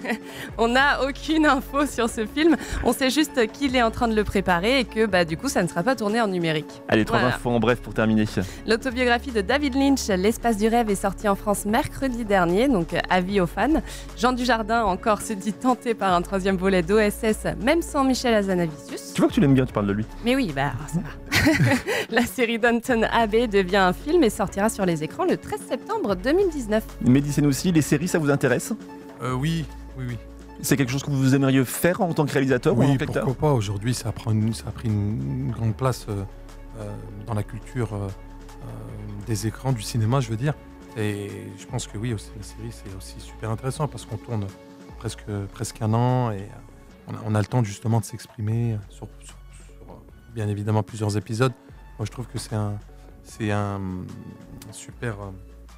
S9: On n'a aucune info sur ce film. On sait juste qu'il est en train de le préparer et que bah, du coup, ça ne sera pas tourné en numérique.
S8: Allez, trois
S9: voilà.
S8: infos en bref pour terminer.
S9: L'autobiographie de David Lynch, L'espace du rêve, est sortie en France mercredi dernier, donc avis aux fans. Jean Dujardin encore se dit tenté par un troisième volet d'O S S, même sans Michel Hazanavicius.
S8: Tu vois que tu l'aimes bien, tu parles de lui.
S9: Mais oui, bah alors ça va. La série Downton Abbey devient un film et sortira sur les écrans le treize septembre deux mille dix-neuf.
S8: Mehdi aussi, les séries, ça vous intéresse ?
S10: euh, Oui, oui, oui.
S8: C'est quelque chose que vous aimeriez faire en tant que réalisateur
S10: oui,
S8: ou en tant qu'acteur ?
S10: Pourquoi pas. Aujourd'hui, ça, prend une, ça a pris une, une grande place euh, euh, dans la culture euh, euh, des écrans, du cinéma, je veux dire. Et je pense que oui, aussi, la série, c'est aussi super intéressant parce qu'on tourne presque, presque un an et on a, on a le temps justement de s'exprimer sur, sur, sur bien évidemment plusieurs épisodes. Moi, je trouve que c'est un, c'est un, un super... Euh...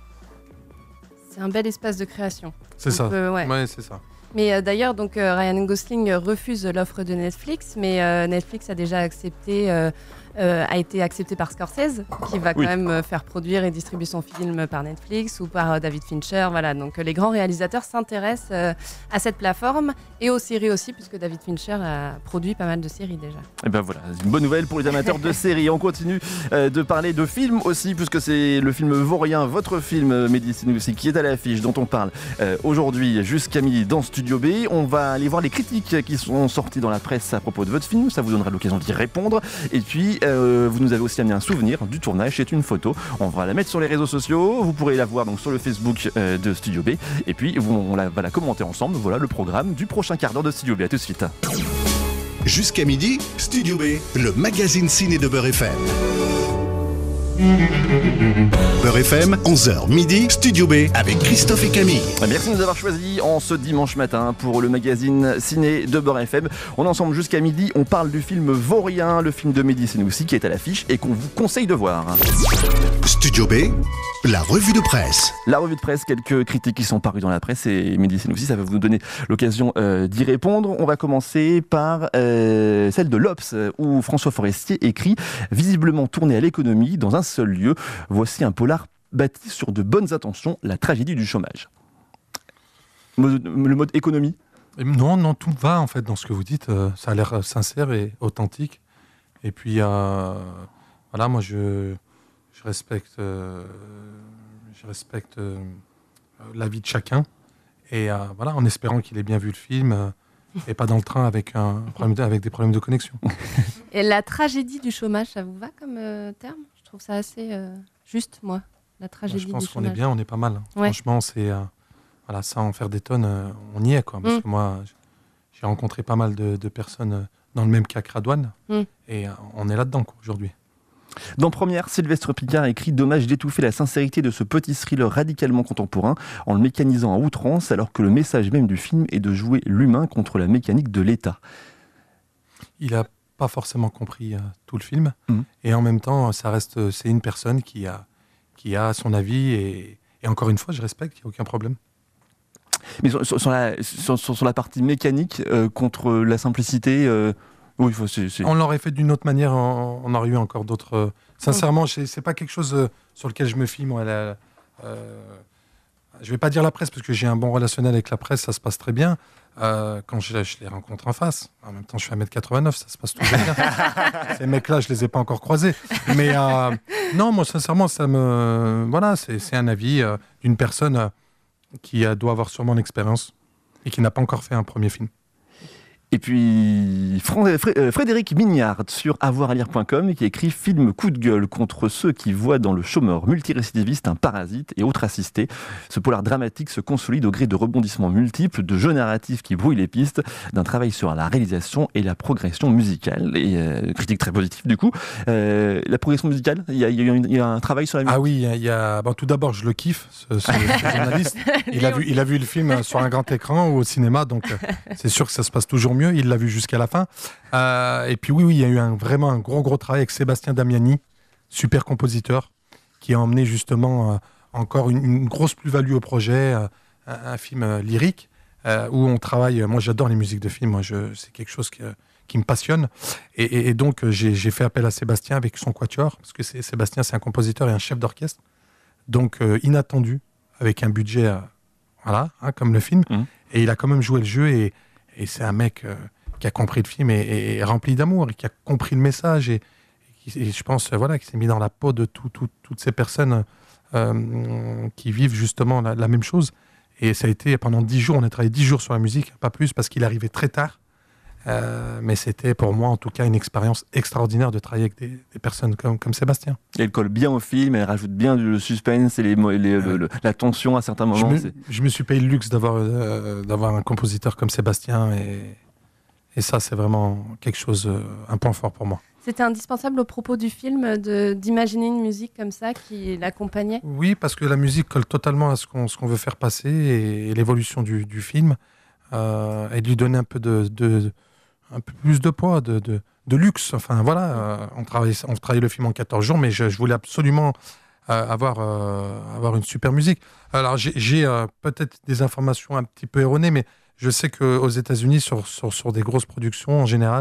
S9: C'est un bel espace de création.
S10: C'est
S9: donc,
S10: ça,
S9: euh, ouais.
S10: ouais, c'est ça.
S9: Mais euh, d'ailleurs, donc euh, Ryan Gosling refuse l'offre de Netflix, mais euh, Netflix a déjà accepté euh, euh, a été accepté par Scorsese, qui va quand
S8: Oui.
S9: même euh, faire produire et distribuer son film par Netflix ou par euh, David Fincher. Voilà, donc euh, les grands réalisateurs s'intéressent euh, à cette plateforme et aux séries aussi, puisque David Fincher a produit pas mal de séries déjà.
S8: Et ben voilà, une bonne nouvelle pour les amateurs de séries. On continue euh, de parler de films aussi, puisque c'est le film Vaurien, votre film, euh, Mehdi Senoussi, qui est à l'affiche, dont on parle euh, aujourd'hui jusqu'à midi dans Studio B. On va aller voir les critiques qui sont sorties dans la presse à propos de votre film. Ça vous donnera l'occasion d'y répondre. Et puis, euh, vous nous avez aussi amené un souvenir du tournage. C'est une photo. On va la mettre sur les réseaux sociaux. Vous pourrez la voir donc sur le Facebook euh, de Studio B. Et puis, vous, on la, va la commenter ensemble. Voilà le programme du prochain quart d'heure de Studio B. À tout de suite.
S1: Jusqu'à midi, Studio B, le magazine ciné de Beurre F M. Beurre F M, onze heures midi, Studio B avec Christophe et Camille.
S8: Merci de nous avoir choisis en ce dimanche matin pour le magazine ciné de Beurre F M. On est ensemble jusqu'à midi, on parle du film Vaurien, le film de Mehdi Senoussi qui est à l'affiche et qu'on vous conseille de voir.
S1: Studio B, la revue de presse.
S8: La revue de presse, quelques critiques qui sont parues dans la presse et Mehdi Senoussi, ça va vous donner l'occasion euh, d'y répondre. On va commencer par euh, celle de l'Obs où François Forestier écrit « Visiblement tourné à l'économie dans un seul lieu, voici un polar bâti sur de bonnes intentions, la tragédie du chômage ». Le mode économie ?
S10: Non, non, tout va en fait dans ce que vous dites. Euh, ça a l'air sincère et authentique. Et puis, euh, voilà, moi je, je respecte, euh, je respecte euh, l'avis de chacun. Et euh, voilà, en espérant qu'il ait bien vu le film euh, et pas dans le train avec, un problème de, avec des problèmes de connexion.
S9: Et la tragédie du chômage, ça vous va comme euh, terme ? Je trouve ça assez euh, juste, moi. La tragédie du chômage.
S10: Je pense qu'on est bien, on est pas mal.
S9: Ouais.
S10: Franchement, c'est euh, voilà, ça en faire des tonnes, euh, on y est quoi. Parce
S9: Mm.
S10: que moi, j'ai rencontré pas mal de, de personnes euh, dans le même cas que Radouane,
S9: Mm.
S10: et euh, on est là-dedans quoi, aujourd'hui.
S8: Dans Première, Sylvestre Picard écrit « Dommage d'étouffer la sincérité de ce petit thriller radicalement contemporain en le mécanisant à outrance alors que le message même du film est de jouer l'humain contre la mécanique de l'État. »
S10: Il n'a pas forcément compris euh, tout le film,
S8: Mm.
S10: et en même temps, ça reste, c'est une personne qui a, qui a son avis, et, et encore une fois, je respecte, il n'y a aucun problème.
S8: Mais sur, sur- sur la, sur, sur- sur la partie mécanique, euh, contre la simplicité, euh, oui, faut- c'est... c'est-
S10: On l'aurait fait d'une autre manière, on, on aurait eu encore d'autres... euh, sincèrement, c'est c'est pas quelque chose euh, sur lequel je me fie, moi. La, euh, je vais pas dire la presse, parce que j'ai un bon relationnel avec la presse, ça se passe très bien. Euh, quand je, je les rencontre en face, en même temps, je fais un mètre quatre-vingt-neuf, ça se passe toujours bien. Ces mecs-là, je les ai pas encore croisés. Mais euh, non, moi, sincèrement, ça me... Voilà, c'est c'est un avis euh, d'une personne euh, qui euh, doit avoir sûrement l'expérience et qui n'a pas encore fait un premier film.
S8: Et puis Fran- Fré- euh, Frédéric Mignard sur avoiralire point com qui écrit « Film coup de gueule contre ceux qui voient dans le chômeur multirécidiviste un parasite et autres assistés. Ce polar dramatique se consolide au gré de rebondissements multiples, de jeux narratifs qui brouillent les pistes, d'un travail sur la réalisation et la progression musicale. » Et euh, critique très positive du coup. Euh, la progression musicale, il y, a- il y a une- il y a un travail sur la musique.
S10: Ah oui, il y a- il y a... bon, tout d'abord, je le kiffe, ce, ce- ce journaliste. Il a, vu, il a vu le film sur un grand écran ou au cinéma, donc euh, c'est sûr que ça se passe toujours mieux. Il l'a vu jusqu'à la fin. Euh, et puis oui, oui, il y a eu un, vraiment un gros, gros travail avec Sébastien Damiani, super compositeur, qui a emmené justement euh, encore une, une grosse plus-value au projet, euh, un, un film euh, lyrique, euh, où on travaille... Moi, j'adore les musiques de films, moi, je, c'est quelque chose que... qui me passionne. Et, et, et donc, euh, j'ai, j'ai fait appel à Sébastien avec son quatuor, parce que c'est, Sébastien, c'est un compositeur et un chef d'orchestre. Donc, euh, inattendu, avec un budget, euh, voilà, hein, comme le film.
S8: Mmh.
S10: Et il a quand même joué le jeu, et, et c'est un mec euh, qui a compris le film et, et, et rempli d'amour, et qui a compris le message, et, et, qui- et je pense, euh, voilà, qui s'est mis dans la peau de tout, tout- toutes ces personnes euh, qui vivent justement la, la même chose. Et ça a été, pendant dix jours, on a travaillé dix jours sur la musique, pas plus, parce qu'il arrivait très tard. Euh, mais c'était pour moi en tout cas une expérience extraordinaire de travailler avec des, des personnes comme, comme Sébastien.
S8: Et elle colle bien au film, elle rajoute bien le suspense et les, mo- les- le- le- la tension à certains
S10: Je
S8: moments.
S10: me,
S8: c'est-
S10: je me suis payé le luxe d'avoir, euh, d'avoir un compositeur comme Sébastien, et, et ça c'est vraiment quelque chose, euh, un point fort pour moi.
S9: C'était indispensable au propos du film de, d'imaginer une musique comme ça qui l'accompagnait.
S10: Oui, parce que la musique colle totalement à ce qu'on, ce qu'on veut faire passer, et, et l'évolution du, du film, euh, et de lui donner un peu de, de un peu plus de poids, de, de, de luxe. Enfin voilà, euh, on travaille, on travaille le film en quatorze jours, mais je, je voulais absolument euh, avoir, euh, avoir une super musique. Alors j'ai, j'ai euh, peut-être des informations un petit peu erronées, mais je sais qu'aux États-Unis, sur, sur, sur des grosses productions en général,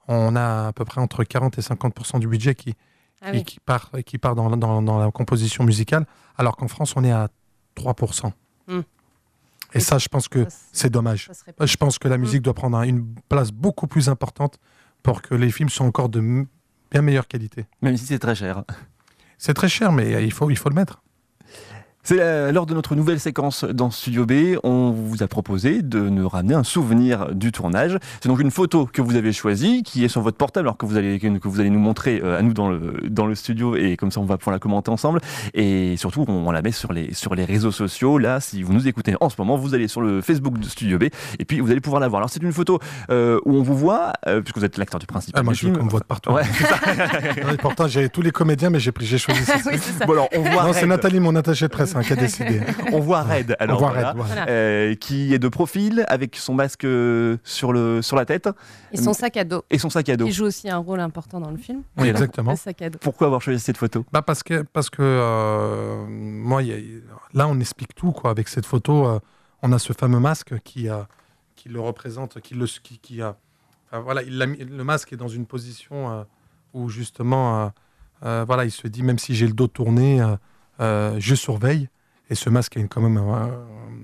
S10: on a à peu près entre quarante et cinquante pour cent du budget qui,
S9: Ah
S10: qui,
S9: oui.
S10: qui part, qui part dans, dans, dans la composition musicale, alors qu'en France, on est à trois pour cent.
S9: Mm.
S10: Et, et ça, je pense que c'est dommage. Je pense que la musique mm. doit prendre un, une place beaucoup plus importante pour que les films soient encore de m- bien meilleure qualité.
S8: Même si c'est très cher.
S10: C'est très cher, mais il faut, il faut le mettre.
S8: C'est la- lors de notre nouvelle séquence dans Studio B, on vous a proposé de nous ramener un souvenir du tournage. C'est donc une photo que vous avez choisie, qui est sur votre portable, alors que vous allez, que vous allez nous montrer euh, à nous dans le, dans le studio, et comme ça on va pouvoir la commenter ensemble. Et surtout, on, on la met sur les, sur les réseaux sociaux. Là, si vous nous écoutez en ce moment, vous allez sur le Facebook de Studio B, et puis vous allez pouvoir la voir. Alors c'est une photo euh, où on vous voit, euh, puisque vous êtes l'acteur du principal
S10: Ah, moi,
S8: du
S10: je veux
S8: film.
S10: qu'on me voit de partout.
S8: Ouais, c'est ça.
S10: Ouais, pourtant, j'ai tous les comédiens, mais j'ai, pris- j'ai choisi ça.
S9: Oui, c'est ça.
S8: Bon, alors, on voit
S10: Non, c'est
S8: Red.
S10: Nathalie, mon attachée de presse, hein, qui a décidé.
S8: On voit Red, alors
S10: On voit
S8: voilà,
S10: Red, voilà.
S8: euh, qui est de profil avec son masque euh, sur, le, sur la tête.
S9: Et son sac à dos.
S8: Et son sac à dos.
S9: Il joue aussi un rôle important dans le film.
S10: Oui, exactement.
S9: Le sac à dos.
S8: Pourquoi avoir choisi cette photo?
S10: Bah parce que, parce que euh, moi, y a- là, on explique tout, quoi. Avec cette photo, euh, on a ce fameux masque qui, euh, qui le représente, qui le, qui, qui a, enfin, voilà, il l'a mis- le masque est dans une position euh, où justement, euh, euh, voilà, il se dit, même si j'ai le dos tourné, euh, euh, je surveille. Et ce masque a une, quand même euh, euh,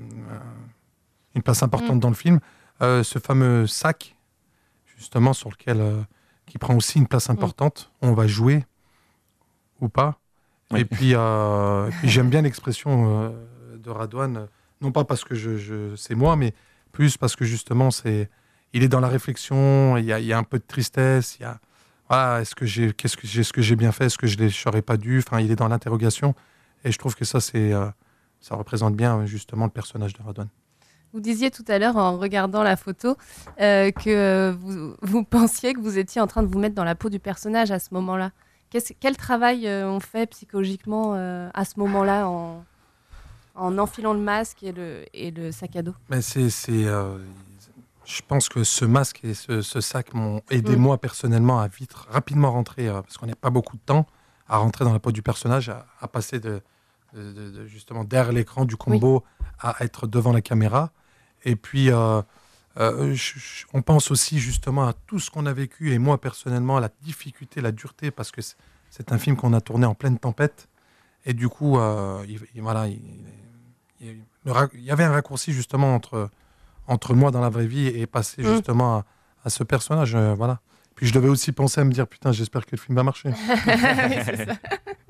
S10: une place importante
S9: Mm.
S10: dans le film. Euh, ce fameux sac, justement, sur lequel, euh, qui prend aussi une place importante, on va jouer ou pas.
S8: Oui.
S10: Et puis, euh, et puis j'aime bien l'expression euh, de Radouane, non pas parce que je, je, c'est moi, mais plus parce que justement, c'est, il est dans la réflexion, il y a, il y a un peu de tristesse, il y a, voilà, est-ce que j'ai, qu'est-ce que j'ai, ce que j'ai bien fait, est-ce que je n'aurais pas dû, enfin, il est dans l'interrogation. Et je trouve que ça, c'est, euh, ça représente bien justement le personnage de Radouane.
S9: Vous disiez tout à l'heure, en regardant la photo, euh, que vous, vous pensiez que vous étiez en train de vous mettre dans la peau du personnage à ce moment-là. Qu'est-ce- quel travail euh, on fait psychologiquement euh, à ce moment-là en, en enfilant le masque et le, et le sac à dos?
S10: Mais c'est, c'est, euh, je pense que ce masque et ce, ce sac m'ont aidé,
S9: Mm.
S10: moi, personnellement, à vite, rapidement rentrer, euh, parce qu'on n'a pas beaucoup de temps, à rentrer dans la peau du personnage, à, à passer de, de- de- de- justement derrière l'écran du combo à être devant la caméra. Et puis, euh, euh, je- je- on pense aussi justement à tout ce qu'on a vécu, et moi, personnellement, à la difficulté, la dureté, parce que c'est, c'est un film qu'on a tourné en pleine tempête. Et du coup, euh, il, il- voilà, il, il- le ra- il y avait un raccourci justement entre, entre moi dans la vraie vie et passer
S9: Mm.
S10: justement à, à ce personnage. euh, voilà. Puis je devais aussi penser à me dire, putain, j'espère que le film va marcher.
S9: Oui, c'est ça.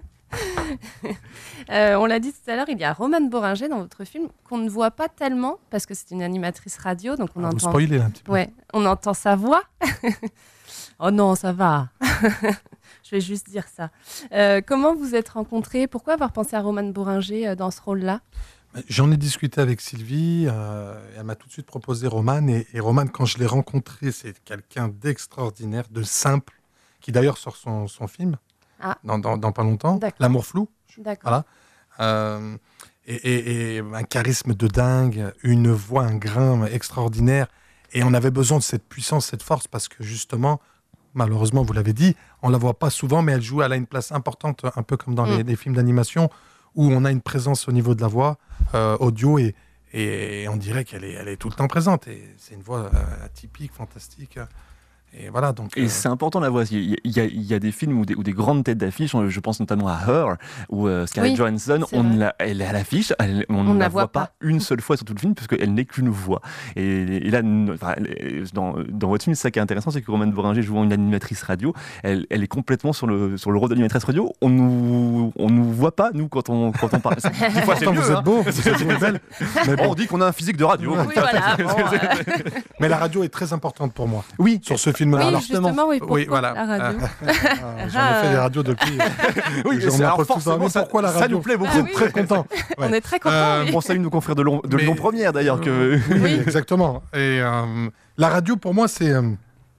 S9: Euh, on l'a dit tout à l'heure, il y a Romane Boringer dans votre film qu'on ne voit pas tellement parce que c'est une animatrice radio, donc on
S10: Ah, vous
S9: entend.
S10: spoilez, là, un petit peu.
S9: Ouais, on entend sa voix. Oh non, ça va. Je vais juste dire ça. Euh, comment vous êtes rencontrés? Pourquoi avoir pensé à Romane Boringer euh, dans ce rôle-là?
S10: J'en ai discuté avec Sylvie, euh, elle m'a tout de suite proposé Romane, et, et Romane, quand je l'ai rencontré, c'est quelqu'un d'extraordinaire, de simple, qui d'ailleurs sort son, son film
S9: Ah.
S10: dans, dans, dans pas longtemps,
S9: D'accord.
S10: L'amour flou.
S9: D'accord.
S10: Voilà. Euh, et, et- et un charisme de dingue, une voix, un grain extraordinaire. Et on avait besoin de cette puissance, cette force, parce que justement, malheureusement, vous l'avez dit, on la voit pas souvent, mais elle joue, elle a une place importante, un peu comme dans
S9: Mm.
S10: les, les films d'animation, où on a une présence au niveau de la voix, euh, audio, et, et on dirait qu'elle est, elle est tout le temps présente. Et c'est une voix euh, atypique, fantastique. Et voilà, donc.
S8: Et
S10: euh,
S8: c'est important la voix. Il y, a- il y a, il y a des films où des, où des grandes têtes d'affiche, je pense notamment à Her, où euh, Scarlett
S9: Oui,
S8: Johansson,
S9: c'est
S8: on
S9: vrai.
S8: la- elle est à l'affiche, elle- on, ne la voit pas une seule fois sur tout le film, parce qu'elle n'est qu'une voix. Et, et là, n- enfin, elle- dans, dans votre film, c'est ça qui est intéressant, c'est que Romane Boringer, jouant une animatrice radio, elle, elle est complètement sur le, sur le rôle d'animatrice radio. On nous, on nous voit pas, nous, quand on, quand on parle. Des fois, c'est
S10: Pourtant,
S8: mieux,
S10: vous êtes
S8: hein.
S10: beau, vous êtes belle. Mais
S8: Oh,
S10: bon.
S8: on dit qu'on a un physique de radio.
S9: Oui, voilà. Bon, euh,
S10: Mais la radio est très importante pour moi.
S8: Oui.
S10: Sur ce film-là.
S9: Oui,
S10: Alors,
S9: justement, oui, pourquoi
S10: voilà.
S9: la radio?
S10: Ah, J'en ai fait des radios depuis.
S8: Oui,
S10: J'en
S8: c'est- alors
S10: apprends tout ça.
S8: forcément,
S10: Mais
S8: ça-
S10: pourquoi la
S8: ça
S10: radio
S8: nous plaît beaucoup.
S10: Vous êtes
S9: Ah oui.
S10: très content.
S9: On est très contents. oui.
S8: On salue nos confrères de, Lyon- de
S10: Mais-
S8: Lyon Première, d'ailleurs. Que...
S10: Oui, exactement. Et euh, la radio, pour moi, c'est euh,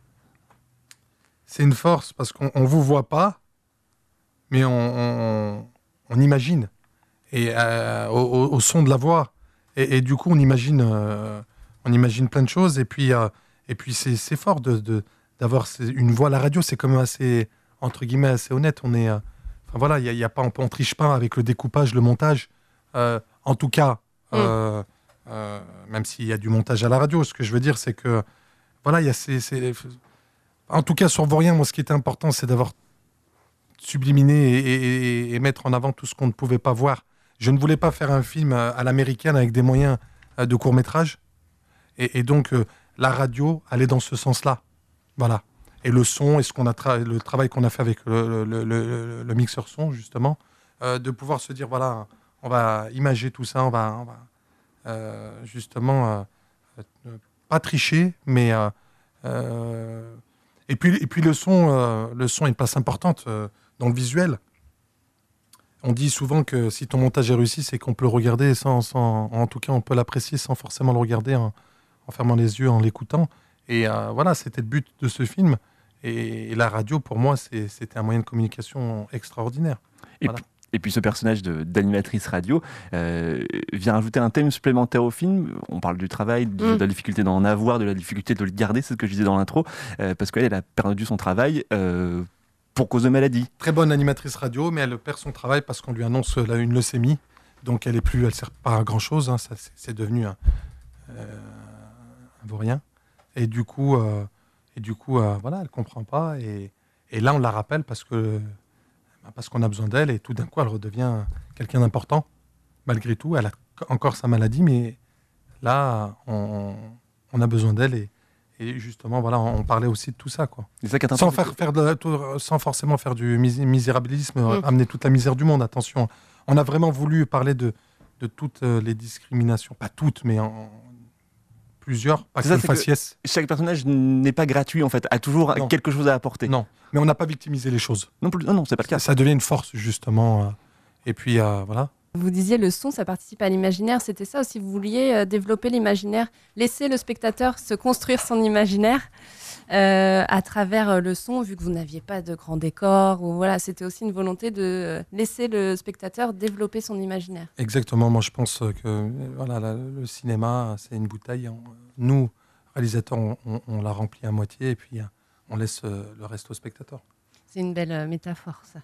S10: c'est une force parce qu'on on vous voit pas, mais on, on, on imagine. Et euh, au, au- au son de la voix. Et, et du coup, on imagine, euh, on imagine plein de choses. Et puis, euh, et puis c'est c'est fort de, de, d'avoir ces- une voix à la radio. C'est quand même assez, entre guillemets, assez honnête. On est, euh, enfin voilà, il y a, il y a pas, on, on triche pas avec le découpage, le montage. Euh, en tout cas, euh, euh, même s'il y a du montage à la radio, ce que je veux dire, c'est que voilà, il y a ces, ces- En tout cas, sur Vaurien, moi, ce qui était important, c'est d'avoir subliminé et, et, et mettre en avant tout ce qu'on ne pouvait pas voir. Je ne voulais pas faire un film à l'américaine avec des moyens de court-métrage. Et, et donc, euh, la radio allait dans ce sens-là. Voilà. Et le son, et ce qu'on a tra- le travail qu'on a fait avec le, le, le, le mixeur son, justement, euh, de pouvoir se dire, voilà, on va imager tout ça, on va, on va euh, justement, euh, euh, pas tricher, mais... Euh, euh, et, puis, et puis le son, euh, le son a une place importante euh, dans le visuel. On dit souvent que si ton montage est réussi, c'est qu'on peut le regarder sans, sans... En tout cas, on peut l'apprécier sans forcément le regarder en, en fermant les yeux, en l'écoutant. Et euh, voilà, c'était le but de ce film. Et, et la radio, pour moi, c'est, c'était un moyen de communication extraordinaire.
S8: Et,
S10: voilà.
S8: puis, et puis ce personnage de, d'animatrice radio euh, vient ajouter un thème supplémentaire au film. On parle du travail, de, mmh. de la difficulté d'en avoir, de la difficulté de le garder, c'est ce que je disais dans l'intro, euh, parce qu'elle elle a perdu son travail euh, pour cause de maladie.
S10: Très bonne animatrice radio, mais elle perd son travail parce qu'on lui annonce là, une leucémie. Donc elle est plus, elle sert pas à grand-chose. Hein, ça, c'est, c'est devenu un, euh, un vaurien. Et du coup, euh, et du coup euh, voilà, elle comprend pas. Et, et là, on la rappelle parce, que, parce qu'on a besoin d'elle. Et tout d'un coup, elle redevient quelqu'un d'important. Malgré tout, elle a encore sa maladie, mais là, on, on a besoin d'elle. Et, et justement, voilà, on parlait aussi de tout ça, quoi.
S8: Ça
S10: sans, faire, faire de, sans forcément faire du mis- misérabilisme, mmh. amener toute la misère du monde. Attention, on a vraiment voulu parler de, de toutes les discriminations. Pas toutes, mais en... plusieurs, pas
S8: c'est
S10: que
S8: ça,
S10: le
S8: c'est
S10: faciès.
S8: Que chaque personnage n'est pas gratuit, en fait, a toujours non. quelque chose à apporter.
S10: Non, mais on n'a pas victimisé les choses.
S8: Non, plus, non, non, c'est pas le cas.
S10: Ça devient une force, justement. Euh, et puis, euh, voilà.
S9: Vous disiez le son, ça participe à l'imaginaire. C'était ça aussi, vous vouliez euh, développer l'imaginaire, laisser le spectateur se construire son imaginaire euh, à travers euh, le son, vu que vous n'aviez pas de grand décor. Ou, voilà, c'était aussi une volonté de laisser le spectateur développer son imaginaire.
S10: Exactement, moi je pense que voilà, la, le cinéma, c'est une bouteille. On, nous, réalisateurs, on, on, on la remplit à moitié et puis on laisse euh, le reste au spectateur.
S9: C'est une belle euh, métaphore, ça.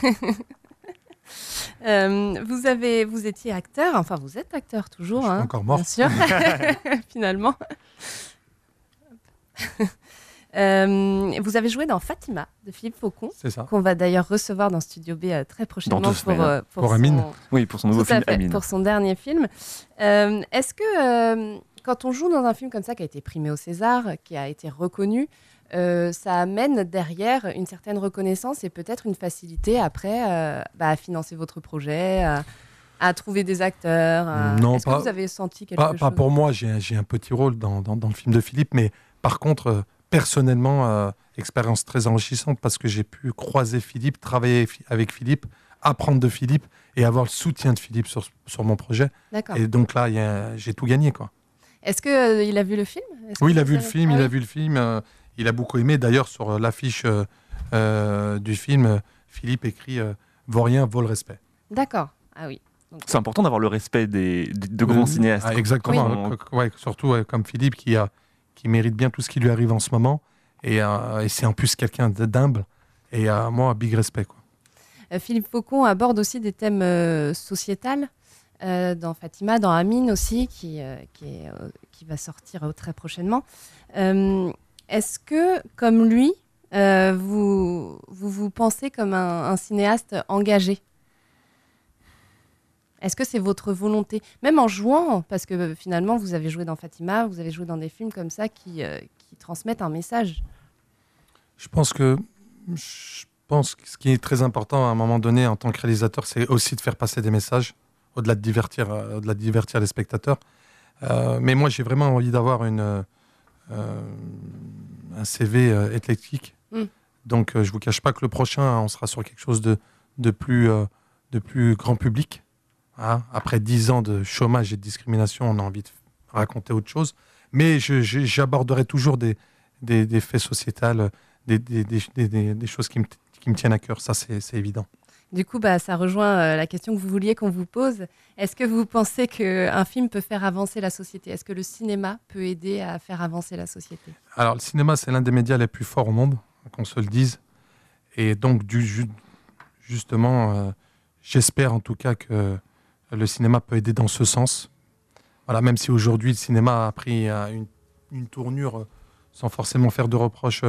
S9: Euh, vous, avez, vous étiez acteur, enfin vous êtes acteur toujours.
S10: Je suis
S9: hein,
S10: encore mort.
S9: Bien sûr, finalement. euh, vous avez joué dans Fatima de Philippe Faucon,
S10: c'est ça.
S9: Qu'on va d'ailleurs recevoir dans Studio B euh, très prochainement
S8: dans deux
S9: pour,
S8: euh,
S9: pour,
S10: pour
S9: son,
S10: Amine.
S8: Oui, pour son nouveau film
S9: fait,
S8: Amine.
S9: Pour son dernier film. Euh, est-ce que euh, quand on joue dans un film comme ça qui a été primé au César, qui a été reconnu, Euh, ça amène derrière une certaine reconnaissance et peut-être une facilité après euh, bah, à financer votre projet, à, à trouver des acteurs. À...
S10: Non,
S9: Est-ce
S10: pas,
S9: que vous avez senti quelque
S10: pas,
S9: chose?
S10: Pas pour moi, j'ai, j'ai un petit rôle dans, dans, dans le film de Philippe, mais par contre, euh, personnellement, euh, expérience très enrichissante parce que j'ai pu croiser Philippe, travailler avec Philippe, apprendre de Philippe et avoir le soutien de Philippe sur, sur mon projet.
S9: D'accord.
S10: Et donc là, y a, j'ai tout gagné, quoi.
S9: Est-ce qu'il euh, a vu le film? Est-ce
S10: Oui, il a
S9: vous
S10: vu le
S9: avez...
S10: film,
S9: ah,
S10: il
S9: oui.
S10: a vu le film. Euh, il a beaucoup aimé. D'ailleurs, sur l'affiche euh, euh, du film, euh, Philippe écrit euh, « Vaurien vaut le respect ».
S9: D'accord. Ah oui. Donc...
S8: C'est important d'avoir le respect des, des de grands euh, cinéastes.
S10: Ah, exactement.
S8: Oui.
S10: Euh, ouais, surtout ouais, comme Philippe qui, a, qui mérite bien tout ce qui lui arrive en ce moment. Et, euh, et c'est en plus quelqu'un d'humble. Et euh, moi, big respect, quoi.
S9: Euh, Philippe Faucon aborde aussi des thèmes euh, sociétals. Euh, dans Fatima, dans Amine aussi, qui, euh, qui, est, euh, qui va sortir euh, très prochainement. Euh, est-ce que, comme lui, euh, vous, vous vous pensez comme un, un cinéaste engagé? Est-ce que c'est votre volonté? Même en jouant, parce que euh, finalement, vous avez joué dans Fatima, vous avez joué dans des films comme ça qui, euh, qui transmettent un message.
S10: Je pense que... Je pense que ce qui est très important à un moment donné en tant que réalisateur, c'est aussi de faire passer des messages, au-delà de divertir, euh, au-delà de divertir les spectateurs. Euh, mais moi, j'ai vraiment envie d'avoir une, euh, un C V euh, éclectique. Mm. Donc, euh, je ne vous cache pas que le prochain, on sera sur quelque chose de, de, plus, euh, de plus grand public. Hein. Après dix ans de chômage et de discrimination, on a envie de raconter autre chose. Mais je, je, j'aborderai toujours des, des, des faits sociétals, des, des, des, des, des choses qui me, qui me tiennent à cœur. Ça, c'est, c'est évident.
S9: Du coup, bah, ça rejoint euh, la question que vous vouliez qu'on vous pose. Est-ce que vous pensez qu'un film peut faire avancer la société? Est-ce que le cinéma peut aider à faire avancer la société?
S10: Alors, le cinéma, c'est l'un des médias les plus forts au monde, qu'on se le dise. Et donc, du, ju- justement, euh, j'espère en tout cas que le cinéma peut aider dans ce sens. Voilà, même si aujourd'hui, le cinéma a pris euh, une, une tournure, euh, sans forcément faire de reproches euh,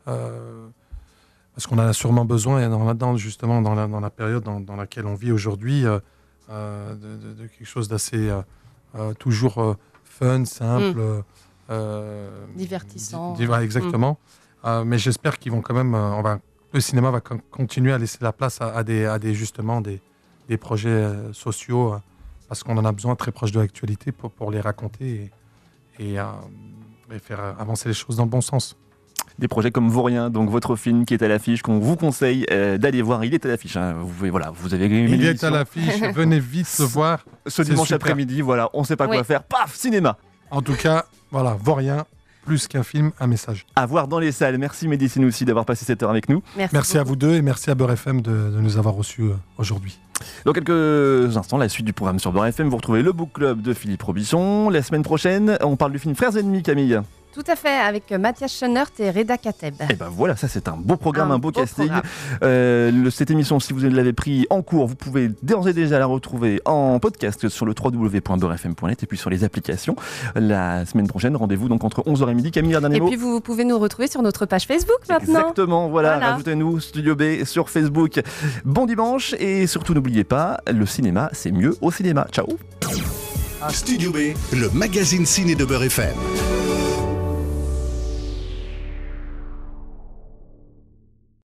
S10: euh, parce qu'on en a sûrement besoin, et dans, dans, justement dans la, dans la période dans, dans laquelle on vit aujourd'hui, euh, euh, de, de, de quelque chose d'assez euh, euh, toujours euh, fun, simple,
S9: Mm.
S10: euh,
S9: Divertissant.
S10: di- di- ouais, exactement. Euh, mais j'espère qu'ils vont quand même, euh, on va, le cinéma va con- continuer à laisser la place à, à des, à des justement des, des projets euh, sociaux, euh, parce qu'on en a besoin très proche de l'actualité pour, pour les raconter et, et, euh, et faire avancer les choses dans le bon sens.
S8: Des projets comme Vaurien, donc votre film qui est à l'affiche, qu'on vous conseille euh, d'aller voir. Il est à l'affiche. Hein. Vous pouvez, voilà, vous avez aimé
S10: Il est
S8: l'émission.
S10: à l'affiche, venez vite le voir.
S8: Ce
S10: C'est
S8: dimanche
S10: super.
S8: après-midi, voilà, on ne sait pas
S9: Oui.
S8: quoi faire. Paf, cinéma.
S10: En tout cas, voilà, Vaurien, plus qu'un film, un message.
S8: À voir dans les salles. Merci Médicine aussi d'avoir passé cette heure avec nous.
S9: Merci,
S10: Merci à
S9: beaucoup.
S10: vous deux et merci à Beurre F M de, de nous avoir reçus euh, aujourd'hui.
S8: Dans quelques instants, la suite du programme sur Beurre F M, vous retrouvez le book club de Philippe Robisson. La semaine prochaine, on parle du film Frères ennemis, Camille.
S9: Tout à fait, avec Mathias Schoenert et Reda Kateb.
S8: Et ben voilà, ça c'est un beau programme, un,
S9: Un
S8: beau,
S9: beau
S8: casting.
S9: programme.
S8: Euh, le- cette émission, si vous l'avez pris en cours, vous pouvez d'ores et déjà la retrouver en podcast sur le w w w point beurre f m point net et puis sur les applications. La semaine prochaine, rendez-vous donc entre onze heures et midi. Camille, un dernier
S9: Et
S8: mot.
S9: puis vous pouvez nous retrouver sur notre page Facebook maintenant.
S8: Exactement, voilà,
S9: Voilà.
S8: rajoutez-nous Studio B sur Facebook. Bon dimanche et surtout n'oubliez pas, le cinéma c'est mieux au cinéma. Ciao.
S1: Studio B, le magazine ciné de Beurre F M.